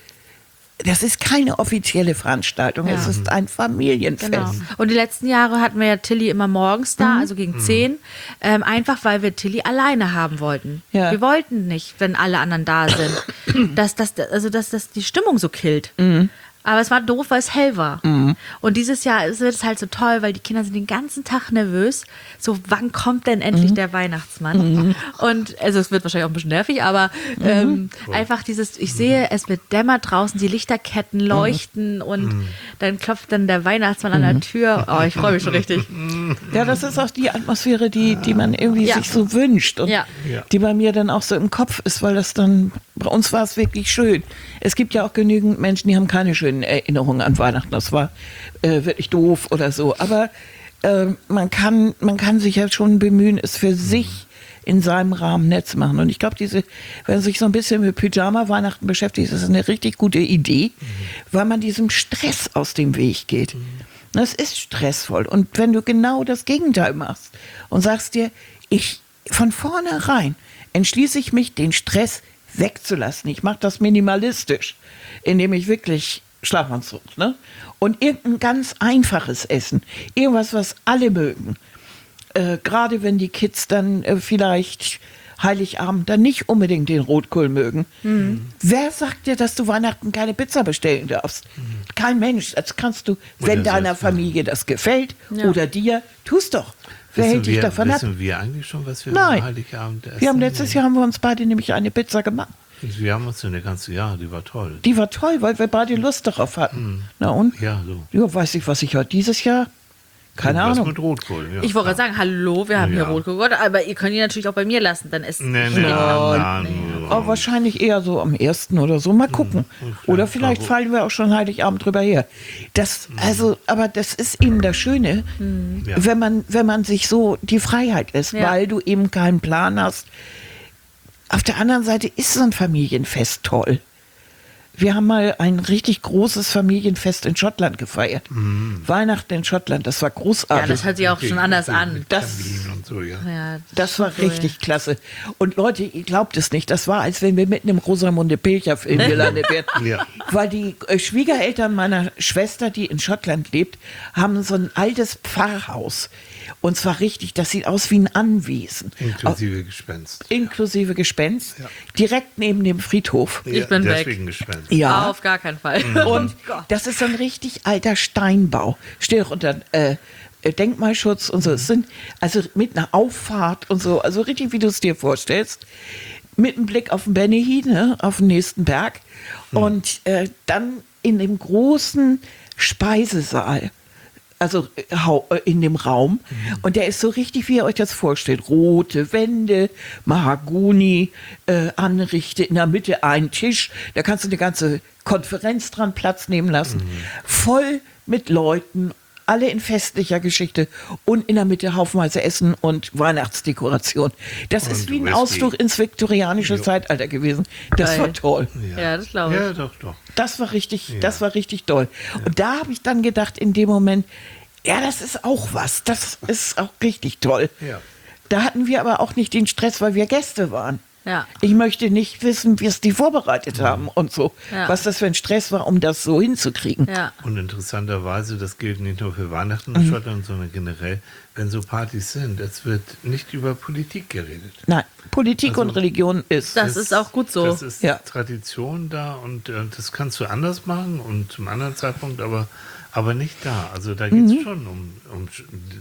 das ist keine offizielle Veranstaltung, Ja. es ist ein Familienfest. Genau. Und die letzten Jahre hatten wir ja Tilly immer morgens da, also gegen zehn, ähm, einfach weil wir Tilly alleine haben wollten. Ja. Wir wollten nicht, wenn alle anderen da sind, dass, dass, also, dass, dass die Stimmung so killt. Aber es war doof, weil es hell war. Und dieses Jahr ist es halt so toll, weil die Kinder sind den ganzen Tag nervös. So, wann kommt denn endlich der Weihnachtsmann? Und also es wird wahrscheinlich auch ein bisschen nervig, aber ähm, einfach dieses, ich sehe, es wird dämmert draußen, die Lichterketten leuchten und dann klopft dann der Weihnachtsmann an der Tür. Oh, ich freue mich schon richtig. Ja, das ist auch die Atmosphäre, die, die man irgendwie Ja. sich so wünscht und Ja. Ja. die bei mir dann auch so im Kopf ist, weil das dann, bei uns war es wirklich schön. Es gibt ja auch genügend Menschen, die haben keine schönen Erinnerungen an Weihnachten. Das war äh, wirklich doof oder so. Aber äh, man, kann, man kann sich ja schon bemühen, es für sich in seinem Rahmen nett zu machen. Und ich glaube, diese, wenn man sich so ein bisschen mit Pyjama-Weihnachten beschäftigt, ist das eine richtig gute Idee, weil man diesem Stress aus dem Weg geht. Das ist stressvoll. Und wenn du genau das Gegenteil machst und sagst dir, ich von vornherein entschließe ich mich, den Stress wegzulassen. Ich mache das minimalistisch, indem ich wirklich Schlafanzug, ne? Und irgendein ganz einfaches Essen. Irgendwas, was alle mögen. Äh, gerade wenn die Kids dann äh, vielleicht Heiligabend dann nicht unbedingt den Rotkohl mögen. Wer sagt dir, dass du Weihnachten keine Pizza bestellen darfst? Kein Mensch. Das kannst du, wenn Oder deiner selbst, Familie das gefällt Ja. oder dir, tust doch. Wer Wissen hält dich wir, davon ab? wissen wir eigentlich schon, was wir Nein. am Heiligabend essen? Wir haben letztes Jahr haben wir uns beide nämlich eine Pizza gemacht. Wir haben uns eine ganze Jahr, die war toll. Die war toll, weil wir beide Lust darauf hatten. Na und? Ja, so. Ja, weiß ich, was ich heute dieses Jahr? Keine Was Ahnung. mit Rotkohl, ja. Ich wollte gerade sagen, hallo, wir haben hier Ja. Rotkohl, aber ihr könnt ihn natürlich auch bei mir lassen, dann essen. Nee, nee, nein, nein. Aber wahrscheinlich eher so am ersten oder so. Mal gucken. Oder vielleicht aber- fallen wir auch schon Heiligabend drüber her. Das, also, aber das ist eben das Schöne, Ja. wenn man, wenn man sich so die Freiheit lässt, Ja. weil du eben keinen Plan hast. Auf der anderen Seite ist so ein Familienfest toll. Wir haben mal ein richtig großes Familienfest in Schottland gefeiert. Weihnachten in Schottland, das war Ja, großartig. das hört sich auch schon anders an. Das- Kamin und so, ja. Ja, Das war ist cool. richtig klasse. Und Leute, ihr glaubt es nicht, das war, als wenn wir mitten im Rosamunde Pilcher-Film gelandet wären. Ja. Weil die äh, Schwiegereltern meiner Schwester, die in Schottland lebt, haben so ein altes Pfarrhaus. Und zwar richtig, das sieht aus wie ein Anwesen. Inklusive Gespenst. Au- inklusive Gespenst. Direkt neben dem Friedhof. Ich bin weg. deswegen Gespenst. Ja. Auf gar keinen Fall. Und das ist so ein richtig alter Steinbau. Steht auch unter äh, äh, Denkmalschutz und so. Es sind also mit einer Auffahrt und so, also richtig, wie du es dir vorstellst. Mit einem Blick auf den Bennehy, ne, auf den nächsten Berg. Und äh, dann in dem großen Speisesaal. Also äh, hau- äh, in dem Raum. Und der ist so richtig, wie ihr euch das vorstellt. Rote Wände, Mahagoni, äh, Anrichte, in der Mitte ein Tisch. Da kannst du eine ganze Konferenz dran Platz nehmen lassen. Voll mit Leuten, alle in festlicher Geschichte. Und in der Mitte haufenweise Essen und Weihnachtsdekoration. Das Und ist wie ein Whisky. Ausflug ins viktorianische Jo. Zeitalter gewesen. Das Geil. war toll. Ja, das glaube ich. Ja, doch, doch. Das war richtig, das war richtig toll. Und da habe ich dann gedacht, in dem Moment, Ja, das ist auch was. Das ist auch richtig toll. Ja. Da hatten wir aber auch nicht den Stress, weil wir Gäste waren. Ja. Ich möchte nicht wissen, wie es die vorbereitet haben und so. Ja. Was das für ein Stress war, um das so hinzukriegen. Ja. Und interessanterweise, das gilt nicht nur für Weihnachten Mhm. in Schottland, sondern generell, wenn so Partys sind, es wird nicht über Politik geredet. Nein, Politik Also- und Religion ist. Das ist auch gut so. Das ist Ja. Tradition da und äh, das kannst du anders machen und zum anderen Zeitpunkt, aber, aber nicht da. Also da geht es Mhm. schon um, um,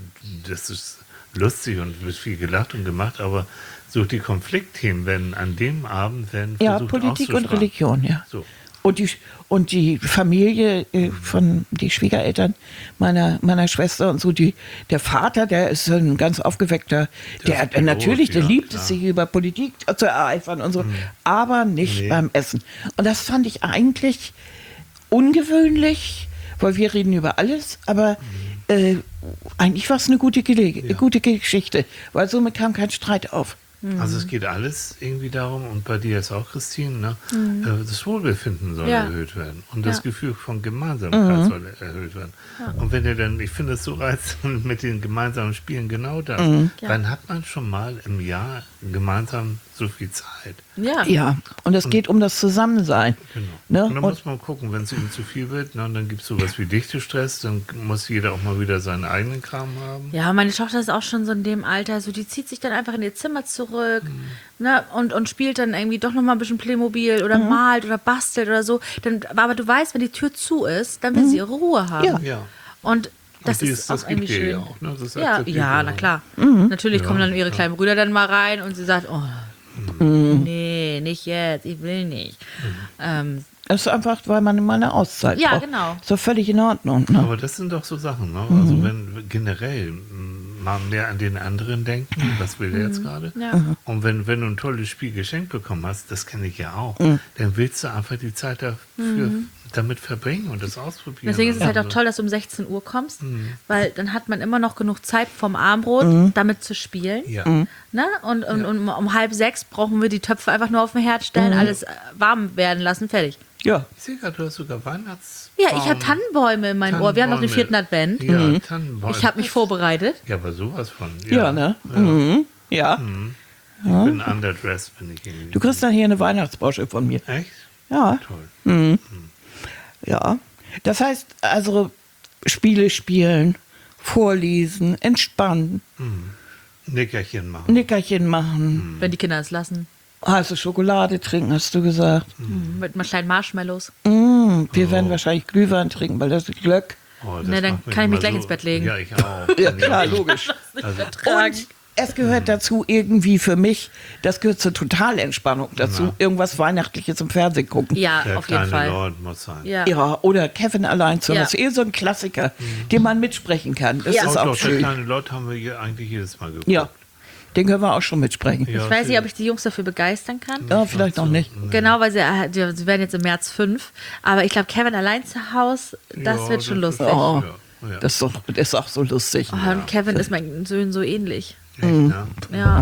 das ist lustig und wird viel gelacht und gemacht, aber so die Konfliktthemen werden an dem Abend werden Ja, versucht Politik und auszusparen. Religion, ja. So. Und die, und die Familie äh, von die Schwiegereltern meiner, meiner Schwester und so, die, der Vater, der ist ein ganz aufgeweckter, der, ist der natürlich, der ja, liebt klar. es, sich über Politik zu ereifern und so, aber nicht Nee. beim Essen. Und das fand ich eigentlich ungewöhnlich, weil wir reden über alles, aber äh, eigentlich war es eine gute, Gelege, Ja. gute Geschichte, weil somit kam kein Streit auf. Also es geht alles irgendwie darum, und bei dir ist auch Christine, ne? äh, das Wohlbefinden soll Ja. erhöht werden und das Ja. Gefühl von Gemeinsamkeit soll erhöht werden. Und wenn ihr dann, ich finde es so reizend mit den gemeinsamen Spielen genau das, Ja. dann hat man schon mal im Jahr gemeinsam so viel Zeit. Ja. Ja, und es geht um das Zusammensein. Genau. Ne? Und dann Und- muss man gucken, wenn es ihnen zu viel wird, ne, dann gibt es sowas wie Dichtestress, dann muss jeder auch mal wieder seinen eigenen Kram haben. Ja, meine Tochter ist auch schon so in dem Alter, so die zieht sich dann einfach in ihr Zimmer zurück ne, und, und spielt dann irgendwie doch nochmal ein bisschen Playmobil oder malt oder bastelt oder so. Dann, aber du weißt, wenn die Tür zu ist, dann will sie ihre Ruhe haben. Ja. Ja. Und das Und die ist auch das gibt irgendwie ihr schön. ja auch, ne? Das Ja, akzeptiert ja, ihr na auch. klar. Mhm. Natürlich kommen dann ihre kleinen Brüder dann mal rein und sie sagt, oh, Mhm. nee, nicht jetzt, ich will nicht. Ähm, Es ist einfach, weil man immer eine Auszeit Ja, braucht. genau. Ist doch völlig in Ordnung. Ne? Aber das sind doch so Sachen, ne? Mhm. Also wenn generell m, mal mehr an den anderen denken, was will der jetzt gerade? ja. Mhm. Und wenn, wenn du ein tolles Spiel geschenkt bekommen hast, das kenne ich ja auch, Mhm. dann willst du einfach die Zeit dafür, damit verbringen und das ausprobieren. Deswegen ist es halt auch Also, toll, dass du um sechzehn Uhr kommst, Mhm. weil dann hat man immer noch genug Zeit vom Abendbrot, damit zu spielen. Ja. Ne? Und, und, Ja. und um, um halb sechs brauchen wir die Töpfe einfach nur auf den Herd stellen, alles äh, warm werden lassen, fertig. Ja. Ich sehe gerade, du hast sogar Weihnachts... Ja, ich habe Tannenbäume in meinem Ohr. Wir haben noch den vierten Advent. Ja, Tannenbäume. Ich habe mich vorbereitet. Ja, aber sowas von. Ja, ne? Ja. Mhm. Ja. Ich bin underdressed, bin ich irgendwie. Du kriegst dann hier eine Weihnachtsbausche von mir. Echt? Ja. Toll. Ja. Das heißt, also Spiele spielen, vorlesen, entspannen, Nickerchen machen. Nickerchen machen, Wenn die Kinder es lassen. heiße Schokolade trinken, hast du gesagt. Mhm. Mit mal kleinen Marshmallows. Mm, wir werden wahrscheinlich Glühwein trinken, weil das ist Glück. Oh, das Na, dann macht mich kann ich mich immer gleich ins Bett legen. Ja, ich auch. Ja, Und klar, ich- logisch. Also, Und es gehört dazu irgendwie für mich, das gehört zur Totalentspannung dazu, irgendwas Weihnachtliches im Fernsehen gucken. Ja, der auf jeden kleine Fall. Lord muss sein. Ja. Ja, oder Kevin allein zu Hause. Ja. Das ist eh so ein Klassiker, den man mitsprechen kann. Das Ja. ist Oh, auch doch, der schön. kleine Lord haben wir hier eigentlich jedes Mal geguckt. Ja, den können wir auch schon mitsprechen. Ja, Ich weiß nicht, schön. ob ich die Jungs dafür begeistern kann. Ja, vielleicht noch nicht. Genau, weil sie, äh, die- sie werden jetzt im März fünf. Aber ich glaube, Kevin allein zu Hause, das Ja, wird schon das ist- lustig. Oh, Ja, ja. das ist, doch, das ist auch so lustig. Oh, und Kevin ist meinen Söhnen so ähnlich. Echt, ne? Ja.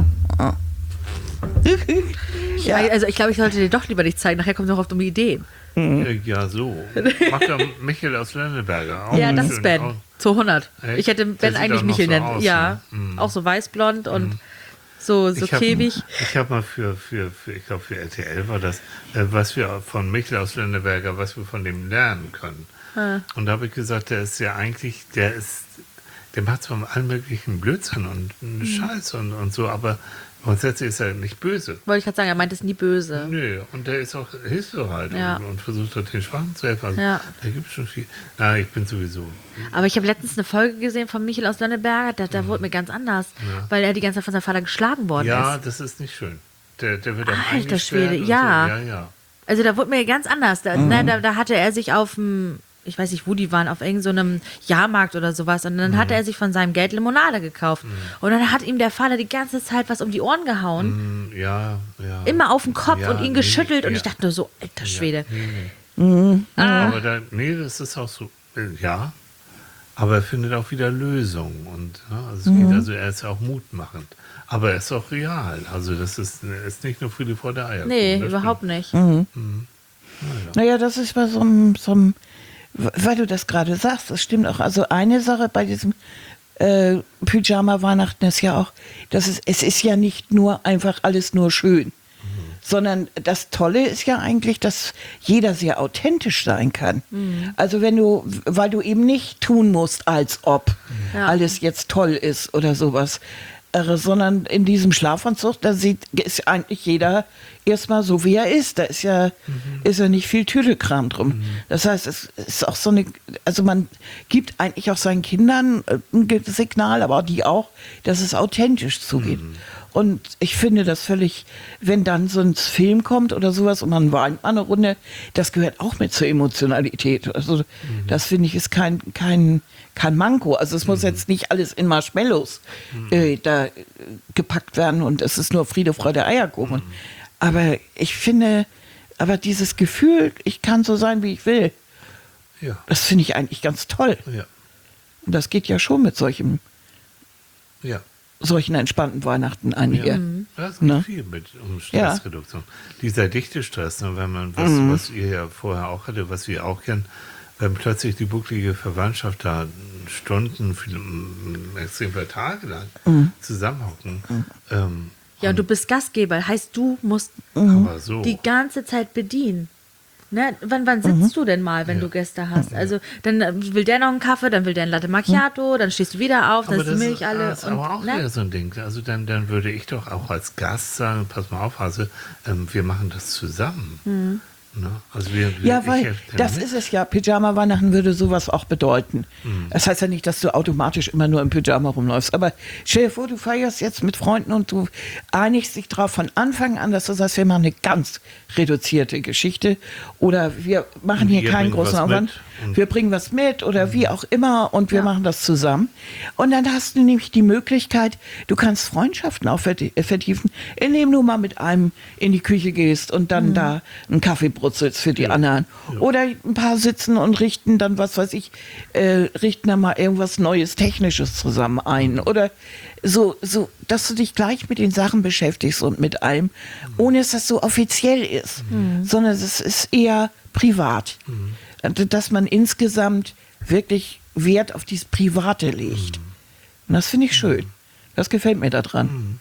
Ja. Also ich glaube, ich sollte dir doch lieber nicht zeigen. Nachher kommt noch auf dumme Ideen. Äh, Ja, so. Macht doch Michael aus Lenneberger. Auch Ja, das schön. ist Ben. Auch- Zu hundert. Echt? Ich hätte Der Ben sieht eigentlich auch noch Michael so nennen. aus, Ja, ne? Mhm. auch so weißblond und so, so Ich hab- käbig. Ich habe mal für, für, für, ich glaube für R T L war das, äh, was wir von Michael aus Lenneberger, was wir von dem lernen können. Und da habe ich gesagt, der ist ja eigentlich, der ist, der macht zwar allen möglichen Blödsinn und Mhm. Scheiß und, und so, aber grundsätzlich ist er nicht böse. Wollte ich gerade sagen, er meint es nie böse. Nö, und der ist auch hilfsbereit Ja. und, und versucht dort den Schwachen zu helfen. Also, Ja. Da gibt es schon viel. Na, ich bin sowieso. Aber ich habe letztens eine Folge gesehen von Michael aus Lönneberger, da, da wurde mir ganz anders, weil er die ganze Zeit von seinem Vater geschlagen worden Ja, ist. das ist nicht schön. Der, der wird auch Alter eingesperrt Schwede, und ja. So. Ja, ja. Also da wurde mir ganz anders. Da, ne, da, da hatte er sich auf dem, ich weiß nicht, wo die waren, auf irgendeinem so Jahrmarkt oder sowas. Und dann Mhm. hatte er sich von seinem Geld Limonade gekauft. Und dann hat ihm der Vater die ganze Zeit was um die Ohren gehauen. Mm, Ja, ja. Immer auf den Kopf Ja, und ihn nee, geschüttelt. Und ja. ich dachte nur so, alter Schwede. Ja, nee, nee. Ah. Aber da, nee, das ist auch so, äh, ja. Aber er findet auch wieder Lösungen. Und ja, also, es geht, also er ist auch mutmachend. Aber er ist auch real. Also das ist, ist nicht nur Friede vor der Eierkuchen. Nee, das überhaupt nicht. Naja, das ist bei so einem, so einem weil du das gerade sagst, das stimmt auch. Also eine Sache bei diesem äh, Pyjama-Weihnachten ist ja auch, dass es, es ist ja nicht nur einfach alles nur schön, mhm. sondern das Tolle ist ja eigentlich, dass jeder sehr authentisch sein kann. Mhm. Also wenn du, weil du eben nicht tun musst, als ob ja. alles jetzt toll ist oder sowas, äh, sondern in diesem Schlafanzug, da sieht, ist eigentlich jeder erstmal so, wie er ist. Da ist ja, mhm. ist ja nicht viel Tüdelkram drum. Mhm. Das heißt, es ist auch so eine, also man gibt eigentlich auch seinen Kindern ein Signal, aber die auch, dass es authentisch zugeht. Mhm. Und ich finde das völlig, wenn dann so ein Film kommt oder sowas und man weint mal eine Runde, das gehört auch mit zur Emotionalität. Also mhm. das finde ich ist kein, kein, kein Manko. Also es mhm. muss jetzt nicht alles in Marshmallows mhm. äh, da gepackt werden und es ist nur Friede, Freude, Eierkuchen. Mhm. Aber ich finde, aber dieses Gefühl, ich kann so sein, wie ich will, ja. das finde ich eigentlich ganz toll. Ja. Und das geht ja schon mit solchen, ja. solchen entspannten Weihnachten einher. Ja. Mhm. Das geht ne? viel mit um Stressreduktion. Ja. Dieser dichte Stress, ne, wenn man, was, mhm. was ihr ja vorher auch hatte, was wir auch kennen, wenn plötzlich die bucklige Verwandtschaft da Stunden, viele, extrem viele Tage lang mhm. zusammenhocken, mhm. ähm, ja, und du bist Gastgeber, heißt, du musst mhm. so. die ganze Zeit bedienen. Ne? Wann, wann sitzt mhm. du denn mal, wenn ja. du Gäste hast? Also dann will der noch einen Kaffee, dann will der ein Latte Macchiato, mhm. dann stehst du wieder auf, dann ist die Milch ist, alle. Das ist und, aber auch ne? wieder so ein Ding. Also dann, dann würde ich doch auch als Gast sagen, pass mal auf, Hase, ähm, wir machen das zusammen. Mhm. Ne? Also wir, wir, ja, weil das ist es ja. Pyjama-Weihnachten würde sowas auch bedeuten. Mhm. Das heißt ja nicht, dass du automatisch immer nur im Pyjama rumläufst. Aber stell dir vor, du feierst jetzt mit Freunden und du einigst dich drauf von Anfang an, dass du sagst, wir machen eine ganz reduzierte Geschichte oder wir machen hier keinen großen Aufwand. Wir bringen was mit oder mhm. wie auch immer und wir ja. machen das zusammen. Und dann hast du nämlich die Möglichkeit, du kannst Freundschaften auch vertiefen, indem du mal mit einem in die Küche gehst und dann mhm. da einen Kaffee brutzelst für die ja. anderen. Ja. Oder ein paar sitzen und richten dann, was weiß ich, äh, richten dann mal irgendwas Neues, Technisches zusammen ein. Oder so, so, dass du dich gleich mit den Sachen beschäftigst und mit allem, ohne dass das so offiziell ist, mhm. sondern es ist eher privat. Mhm. Dass man insgesamt wirklich Wert auf dieses Private legt. Und das finde ich schön. Das gefällt mir daran.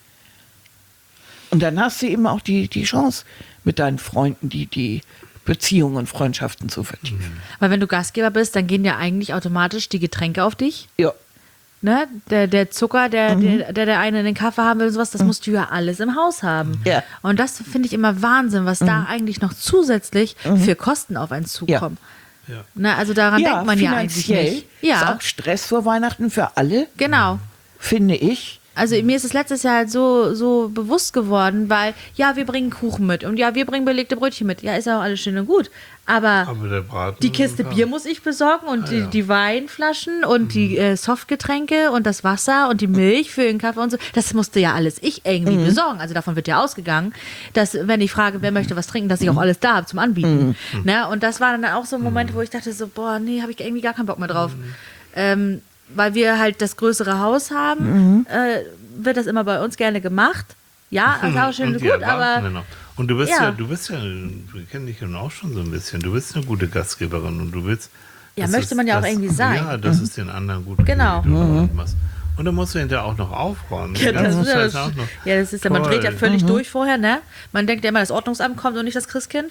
Und dann hast du eben auch die, die Chance, mit deinen Freunden die, die Beziehungen und Freundschaften zu vertiefen. Weil wenn du Gastgeber bist, dann gehen ja eigentlich automatisch die Getränke auf dich. Ja. Ne? Der, der Zucker, der, mhm. der, der der eine in den Kaffee haben will und sowas, das mhm. musst du ja alles im Haus haben. Ja. Und das finde ich immer Wahnsinn, was mhm. da eigentlich noch zusätzlich mhm. für Kosten auf einen zukommen. Ja. Ja. Na, also daran ja, denkt man ja eigentlich nicht. Ja, ist auch Stress vor Weihnachten für alle. Genau. Finde ich. Also mir ist es letztes Jahr halt so, so bewusst geworden, weil, ja, wir bringen Kuchen mit und ja, wir bringen belegte Brötchen mit. Ja, ist ja auch alles schön und gut. Aber, Aber der Braten die Kiste Bier muss ich besorgen und ah, die, ja. die Weinflaschen und mhm. die äh, Softgetränke und das Wasser und die Milch für den Kaffee und so. Das musste ja alles ich irgendwie mhm. besorgen. Also davon wird ja ausgegangen, dass, wenn ich frage, wer möchte was trinken, dass ich auch alles da habe zum Anbieten. Mhm. Ne? Und das war dann auch so ein Moment, wo ich dachte so, boah, nee, habe ich irgendwie gar keinen Bock mehr drauf. Mhm. Ähm, weil wir halt das größere Haus haben, mhm. äh, wird das immer bei uns gerne gemacht. Ja, ist auch schön und gut, aber... Und du bist ja, ja du bist ja, wir kennen dich ja auch schon so ein bisschen, du bist eine gute Gastgeberin und du willst... Ja, möchte ist, man ja auch das, irgendwie sein. Ja, das mhm. ist den anderen gut. Genau. Mhm. Und dann musst du hinterher auch noch aufräumen. Ja, das, ist ja, das, auch noch. ja, das ist ja, man dreht ja völlig mhm. durch vorher, ne? Man denkt ja immer, das Ordnungsamt kommt und nicht das Christkind.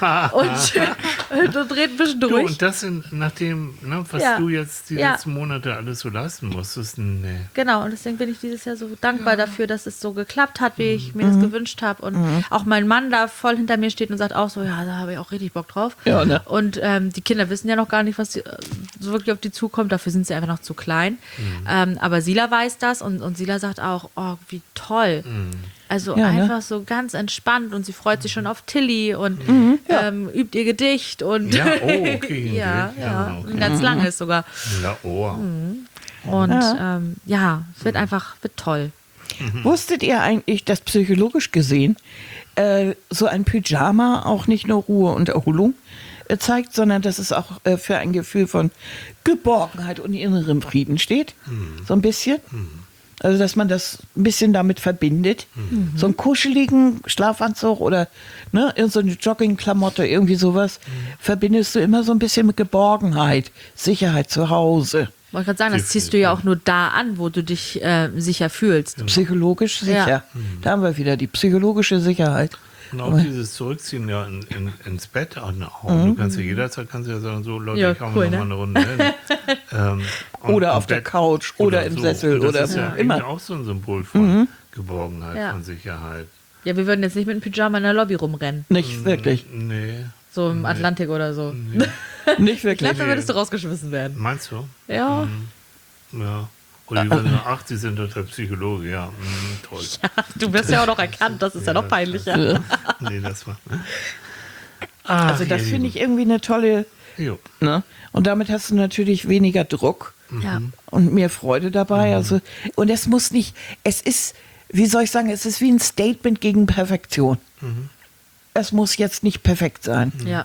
und du dreht ein bisschen durch. Du, und das sind, nachdem, ne, was ja. du jetzt die ja. letzten Monate alles so leisten musstest, nee. Genau, und deswegen bin ich dieses Jahr so dankbar ja. dafür, dass es so geklappt hat, wie ich mir mhm. das gewünscht habe. Und mhm. auch mein Mann da voll hinter mir steht und sagt auch so, ja, da habe ich auch richtig Bock drauf. Ja, ne? Und ähm, die Kinder wissen ja noch gar nicht, was die, so wirklich auf die zukommt. Dafür sind sie einfach noch zu klein. Mhm. Ähm, aber Sila weiß das und Und, und Sila sagt auch, oh, wie toll. Mhm. Also ja, einfach ne? so ganz entspannt und sie freut sich schon auf Tilly und mhm, ja. ähm, übt ihr Gedicht und ja, oh, okay. ja, ja, ja okay. ein ganz langes sogar. Ja, oh. Mhm. Und ja, ähm, ja es wird einfach wird toll. Mhm. Wusstet ihr eigentlich, dass psychologisch gesehen äh, so ein Pyjama auch nicht nur Ruhe und Erholung äh, zeigt, sondern dass es auch äh, für ein Gefühl von Geborgenheit und innerem Frieden steht? Mhm. So ein bisschen. Mhm. Also, dass man das ein bisschen damit verbindet. Mhm. So einen kuscheligen Schlafanzug oder ne, so eine Joggingklamotte, irgendwie sowas, mhm. verbindest du immer so ein bisschen mit Geborgenheit, Sicherheit zu Hause. Ich wollte gerade sagen, das ziehst du ja auch nur da an, wo du dich äh, sicher fühlst. Psychologisch sicher. Ja. Mhm. Da haben wir wieder die psychologische Sicherheit. Und auch dieses Zurückziehen ja in, in, ins Bett auch. Mhm. Du kannst ja jederzeit kannst ja sagen, so Leute, ja, ich hau cool, noch ne? mal eine Runde hin. ähm, und, oder und auf Bett, der Couch oder, oder im so. Sessel das oder ist ja immer. auch so ein Symbol von mhm. Geborgenheit, ja. von Sicherheit. Ja, wir würden jetzt nicht mit einem Pyjama in der Lobby rumrennen. Nicht wirklich. Nee. So im nee. Atlantik oder so. Nee. Nicht wirklich. Ich glaube, da würdest du rausgeschmissen werden. Meinst du? Ja. Mhm. Ja. Und die würden sagen, ach, Sie sind doch der Psychologe, ja, mh, toll. Ja, du wirst ja auch noch erkannt, das ist ja, ja noch peinlicher. Ja. Nee, das war... Ach, also das finde ich irgendwie eine tolle... Jo. Ne? Und damit hast du natürlich weniger Druck ja. und mehr Freude dabei. Mhm. Also, und es muss nicht, es ist, wie soll ich sagen, es ist wie ein Statement gegen Perfektion. Mhm. Es muss jetzt nicht perfekt sein. Ja.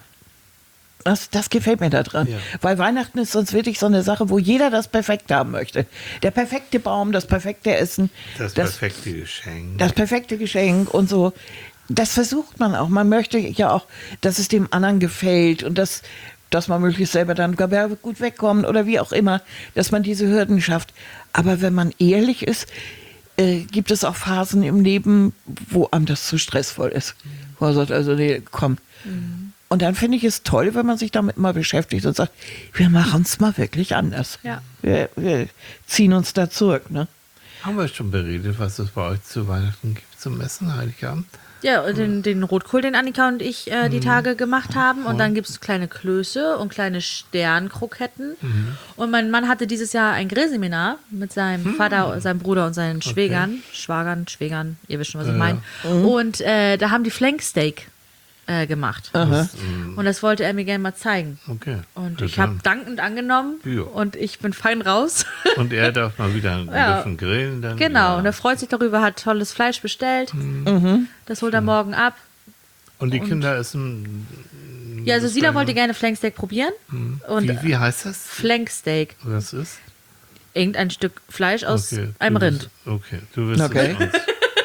Das, das gefällt mir da dran. Ja. Weil Weihnachten ist sonst wirklich so eine Sache, wo jeder das Perfekte haben möchte. Der perfekte Baum, das perfekte Essen. Das, das perfekte Geschenk. Das perfekte Geschenk und so. Das versucht man auch. Man möchte ja auch, dass es dem anderen gefällt und dass, dass man möglichst selber dann gut wegkommt oder wie auch immer, dass man diese Hürden schafft. Aber wenn man ehrlich ist, äh, gibt es auch Phasen im Leben, wo einem das zu stressvoll ist. Wo man sagt, also nee, komm. Mhm. Und dann finde ich es toll, wenn man sich damit mal beschäftigt und sagt, wir machen es mal wirklich anders. Ja. Wir, wir ziehen uns da zurück. Ne? Haben wir schon beredet, was es bei euch zu Weihnachten gibt zum Essen, Heiligabend? Ja, und den, den Rotkohl, den Annika und ich äh, die Tage gemacht haben. Und dann gibt es kleine Klöße und kleine Sternkroketten. Mhm. Und mein Mann hatte dieses Jahr ein Grillseminar mit seinem mhm. Vater, seinem Bruder und seinen Schwägern. Okay. Schwagern, Schwägern, ihr wisst schon, was ja, ich meine. Ja. Mhm. Und äh, da haben die Flanksteak äh, gemacht. Aha. Und das wollte er mir gerne mal zeigen. Okay. Und ich habe dankend angenommen ja. und ich bin fein raus. Und er darf mal wieder ein ja. bisschen grillen. Dann genau, ja. und er freut sich darüber, hat tolles Fleisch bestellt. Mhm. Das holt er morgen ab. Und die und Kinder essen... Ja, also Sila wollte gerne Flanksteak probieren. Mhm. Und wie, wie heißt das? Flanksteak. Was ist? Irgendein Stück Fleisch aus okay. einem du Rind. Bist, okay, du wirst okay. es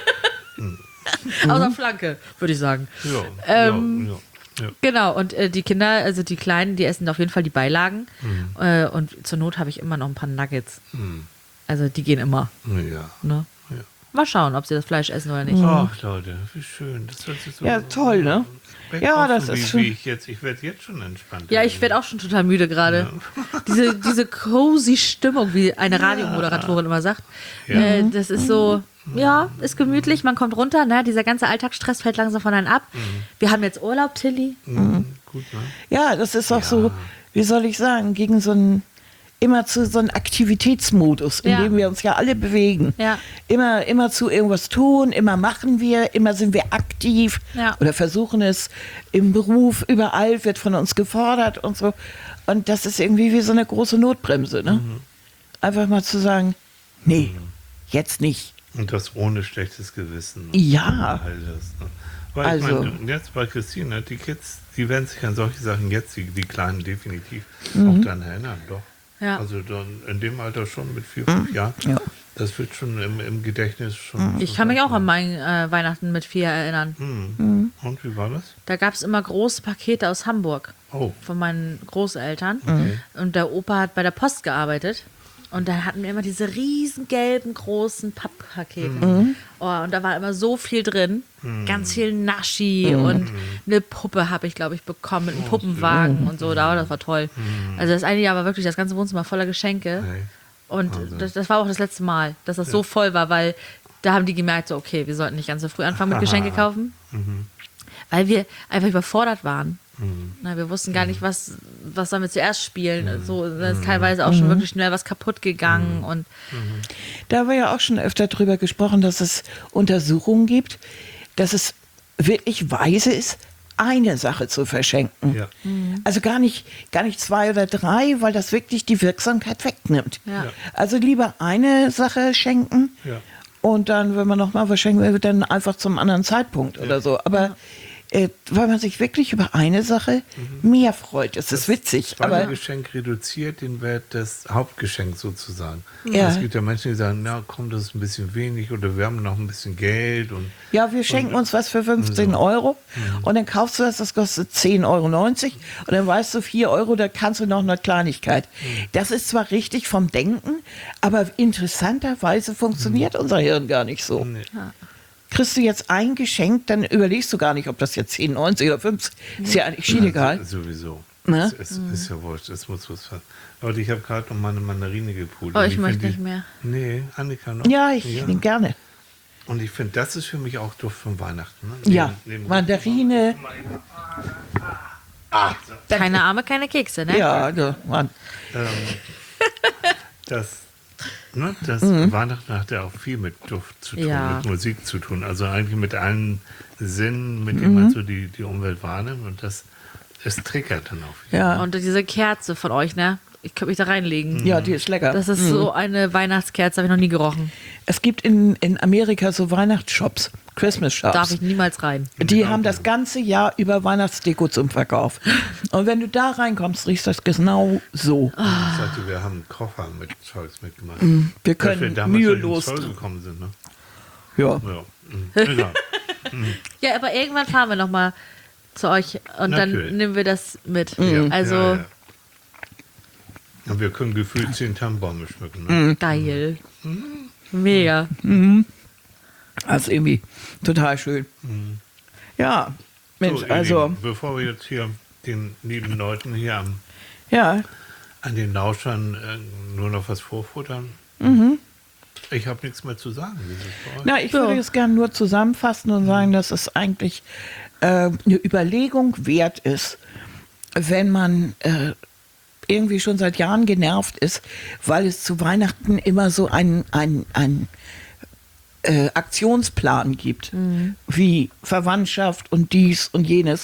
mhm. Außer Flanke, würde ich sagen. Ja, ähm, ja, ja. Ja. Genau, und äh, die Kinder, also die Kleinen, die essen auf jeden Fall die Beilagen. Mhm. Äh, und zur Not habe ich immer noch ein paar Nuggets. Mhm. Also die gehen immer. Ja. Ne? Ja. Mal schauen, ob sie das Fleisch essen oder nicht. Mhm. Ach Leute, wie schön. Das hört sich so ja, toll, ne? Ja, das wie, ist schön. Wie ich jetzt, ich werde jetzt schon entspannt. Ja, ich werde auch schon total müde gerade. Ja. Diese, diese cozy Stimmung, wie eine Radiomoderatorin immer sagt. Ja. Äh, das ist so... Ja, ist gemütlich, man kommt runter, ne? Dieser ganze Alltagsstress fällt langsam von einem ab. Mhm. Wir haben jetzt Urlaub, Tilly. Mhm. Gut, ne? Ja, das ist auch ja. so, wie soll ich sagen, gegen so einen, immer zu so einem Aktivitätsmodus, in ja. dem wir uns ja alle bewegen. Ja. Immer, immer zu irgendwas tun, immer machen wir, immer sind wir aktiv ja. oder versuchen es im Beruf, überall wird von uns gefordert und so. Und das ist irgendwie wie so eine große Notbremse, ne? Mhm. Einfach mal zu sagen, nee, mhm. jetzt nicht. Und das ohne schlechtes Gewissen. Ja. All das, ne? Weil also, ich meine, jetzt bei Christine, die Kids, die werden sich an solche Sachen jetzt, die, die Kleinen definitiv, mhm. auch daran erinnern, doch. Ja. Also dann in dem Alter schon mit vier, fünf mhm. Jahren. Ja. Das wird schon im, im Gedächtnis schon. Ich kann mich auch an meinen äh, Weihnachten mit vier erinnern. Mhm. Mhm. Und wie war das? Da gab es immer große Pakete aus Hamburg. Oh. Von meinen Großeltern. Okay. Und der Opa hat bei der Post gearbeitet. Und da hatten wir immer diese riesen gelben, großen Papppakete. Mhm. Oh, und da war immer so viel drin. Mhm. Ganz viel Naschi mhm. und eine Puppe habe ich, glaube ich, bekommen mit einem oh, Puppenwagen mhm. und so. Das war toll. Mhm. Also das eine Jahr war wirklich das ganze Wohnzimmer voller Geschenke. Hey. Und also. das, das war auch das letzte Mal, dass das ja. so voll war, weil da haben die gemerkt, so okay, wir sollten nicht ganz so früh anfangen mit Geschenke kaufen. Mhm. Weil wir einfach überfordert waren. Mhm. Na, wir wussten gar nicht, was, was sollen wir zuerst spielen. Mhm. So, da ist teilweise auch schon wirklich schnell was kaputt gegangen. Mhm. Und mhm. Da haben wir ja auch schon öfter drüber gesprochen, dass es Untersuchungen gibt, dass es wirklich weise ist, eine Sache zu verschenken. Ja. Mhm. Also gar nicht, gar nicht zwei oder drei, weil das wirklich die Wirksamkeit wegnimmt. Ja. Also lieber eine Sache schenken ja. und dann, wenn man nochmal was schenken will, dann einfach zum anderen Zeitpunkt ja. oder so. Aber äh, weil man sich wirklich über eine Sache mehr freut. Es ist witzig, Das zweite aber Geschenk reduziert den Wert des Hauptgeschenks sozusagen. Ja. Es gibt ja Menschen, die sagen, na komm, das ist ein bisschen wenig oder wir haben noch ein bisschen Geld. Und ja, wir schenken uns was für fünfzehn Euro und dann kaufst du das, das kostet zehn Euro neunzig und dann weißt du, vier Euro, da kannst du noch eine Kleinigkeit. Das ist zwar richtig vom Denken, aber interessanterweise funktioniert unser Hirn gar nicht so. Nee. Kriegst du jetzt ein Geschenk, dann überlegst du gar nicht, ob das jetzt zehn, neunzig oder fünfzig ist ja eigentlich schiedegal. Ja, sowieso. Ne? Es, es ist ja wurscht, es muss was fassen. Leute, ich habe gerade noch mal eine Mandarine gepult. Oh, Und ich möchte find nicht die- mehr. Nee, Annika noch. Ja, ich nehme gerne. Und ich finde, das ist für mich auch Duft von Weihnachten. Ne? Ja, Neben- neben- Mandarine, Keine Arme, keine Kekse, ne? ja, da, Mann. Ähm, das ne, das Mhm. Weihnachten hat ja auch viel mit Duft zu tun, Ja. mit Musik zu tun. Also eigentlich mit allen Sinnen, mit Mhm. denen man so die, die Umwelt wahrnimmt. Und das, es triggert dann auch wieder. Ja, Und diese Kerze von euch, ne? Ich könnte mich da reinlegen. ja, die ist lecker. Das ist so eine Weihnachtskerze, habe ich noch nie gerochen. Es gibt in, in Amerika so Weihnachtsshops, Christmas Shops. Darf ich niemals rein. Die haben das ganze Jahr über Weihnachtsdeko zum Verkauf. Und wenn du da reinkommst, riechst das genau so. Ich sagte, wir haben einen Koffer mit Zeugs mitgemacht. Wir Dass wir können damals mühelos. so ins Zoll gekommen sind. Ne? Ja. Ja. Mhm. Egal. Ja, aber irgendwann fahren wir noch mal zu euch und Natürlich. dann nehmen wir das mit. Ja, Also ja, ja. Und wir können gefühlt zehn Tannenbäume schmücken. Mhm. Ne? geil. Mega. Das ist irgendwie total schön. Ja, Mensch, So, ihr also, Lieben, bevor wir jetzt hier den lieben Leuten hier am, ja, an den Lauschern äh, nur noch was vorfuttern, ich habe nichts mehr zu sagen. Wie ist es bei euch? na, ich würde es gerne nur zusammenfassen und sagen, dass es eigentlich äh, eine Überlegung wert ist, wenn man äh, irgendwie schon seit Jahren genervt ist, weil es zu Weihnachten immer so ein, ein, ein äh, Aktionsplan gibt, wie Verwandtschaft und dies und jenes.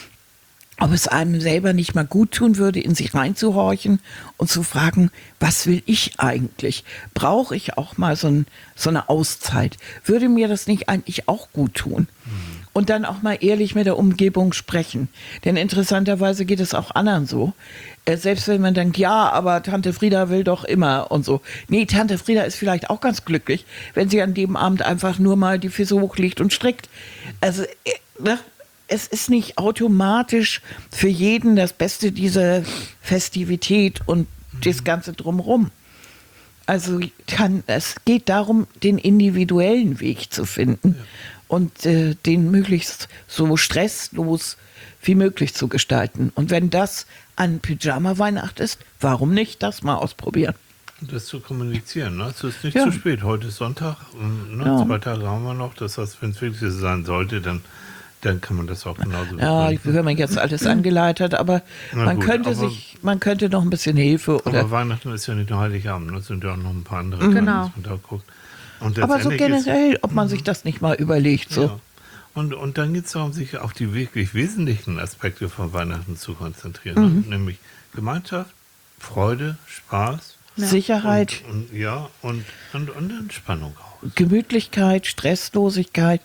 Ob es einem selber nicht mal gut tun würde, in sich reinzuhorchen und zu fragen, was will ich eigentlich? Brauche ich auch mal so, ein, so eine Auszeit? Würde mir das nicht eigentlich auch gut tun? Und dann auch mal ehrlich mit der Umgebung sprechen. Denn interessanterweise geht es auch anderen so. Äh, selbst wenn man denkt, ja, aber Tante Frieda will doch immer und so. Nee, Tante Frieda ist vielleicht auch ganz glücklich, wenn sie an dem Abend einfach nur mal die Füße hochlegt und strickt. Also, äh, ne? Es ist nicht automatisch für jeden das Beste, diese Festivität und das Ganze drumherum. Also kann, es geht darum, den individuellen Weg zu finden und äh, den möglichst so stresslos wie möglich zu gestalten. Und wenn das an Pyjama-Weihnacht ist, warum nicht das mal ausprobieren? Das zu kommunizieren. Ne? Es ist nicht Ja. zu spät. Heute ist Sonntag. und, Ne? Ja. Zwei Tage haben wir noch. Das heißt, wenn es wirklich so sein sollte, dann, dann kann man das auch genauso Ja, begründen. wenn man jetzt alles angeleitet, aber Na man gut, könnte aber- sich, man könnte noch ein bisschen Hilfe oder. Aber Weihnachten ist ja nicht nur Heiligabend. Ne? Es sind ja auch noch ein paar andere. Genau. dass man da guckt. Und Aber so letztendlich ist- generell, ob man sich das nicht mal überlegt. So. Ja. Und, und dann geht es darum, sich auf die wirklich wesentlichen Aspekte von Weihnachten zu konzentrieren. Mhm. Ne? Nämlich Gemeinschaft, Freude, Spaß. Sicherheit, Und, und, ja, und, und, und Entspannung auch. Gemütlichkeit, Stresslosigkeit,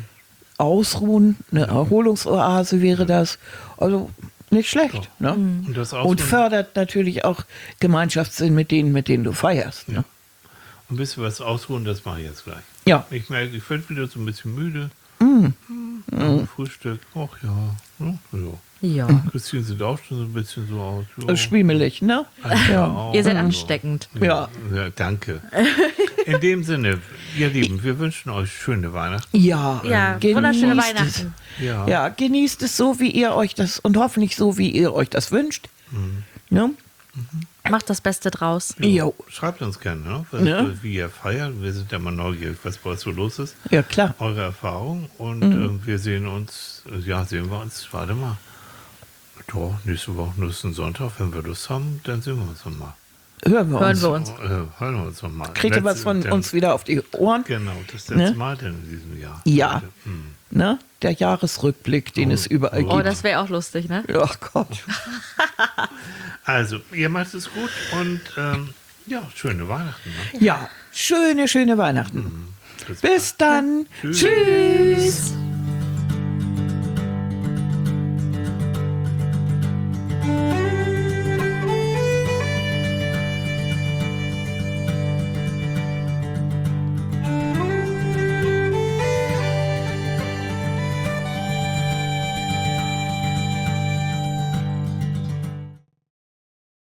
Ausruhen, eine Erholungsoase wäre das. Also nicht schlecht. Ne? Und das Und Ausruhen- fördert natürlich auch Gemeinschaftssinn mit denen, mit denen du feierst. Ne? Und wisst ihr was, ausruhen, das mache ich jetzt gleich. Ja. Ich merke, ich werde wieder so ein bisschen müde. Mm. Frühstück, ach ja. Ja, ja. Ja. Christine sieht auch schon so ein bisschen so aus. Ja. Schwiemelig, ne? Ja. auch. Ihr seid Ja. ansteckend. Ja. Ja, danke. In dem Sinne, ihr Lieben, wir wünschen euch schöne Weihnachten. Ja, Ja, genießt wunderschöne es. Weihnachten. Ja. Ja, genießt es so, wie ihr euch das und hoffentlich so, wie ihr euch das wünscht. Ne? Macht das Beste draus. Jo. Schreibt uns gerne, ne? Was, Ja. wie ihr feiert. Wir sind ja mal neugierig, was bei euch so los ist. Ja, klar. Eure Erfahrung. Und ähm, wir sehen uns, äh, ja, sehen wir uns, warte mal. Doch, nächste Woche, nächsten Sonntag, wenn wir Lust haben, dann sehen wir uns nochmal. Hören wir Hören uns. wir uns. Äh, hören wir uns nochmal. Kriegt ihr was von Letzte- uns wieder auf die Ohren? Genau, das letzte Ne? Mal denn in diesem Jahr. Ja. Hm. Ne? Der Jahresrückblick, den Oh. es überall Oh, Oh, gibt. das wäre auch lustig, ne? Ach Gott. Also, ihr macht es gut und ähm, ja, schöne Weihnachten. Ne? Ja, schöne, schöne Weihnachten. Bis Bis dann. Tschüss. Tschüss.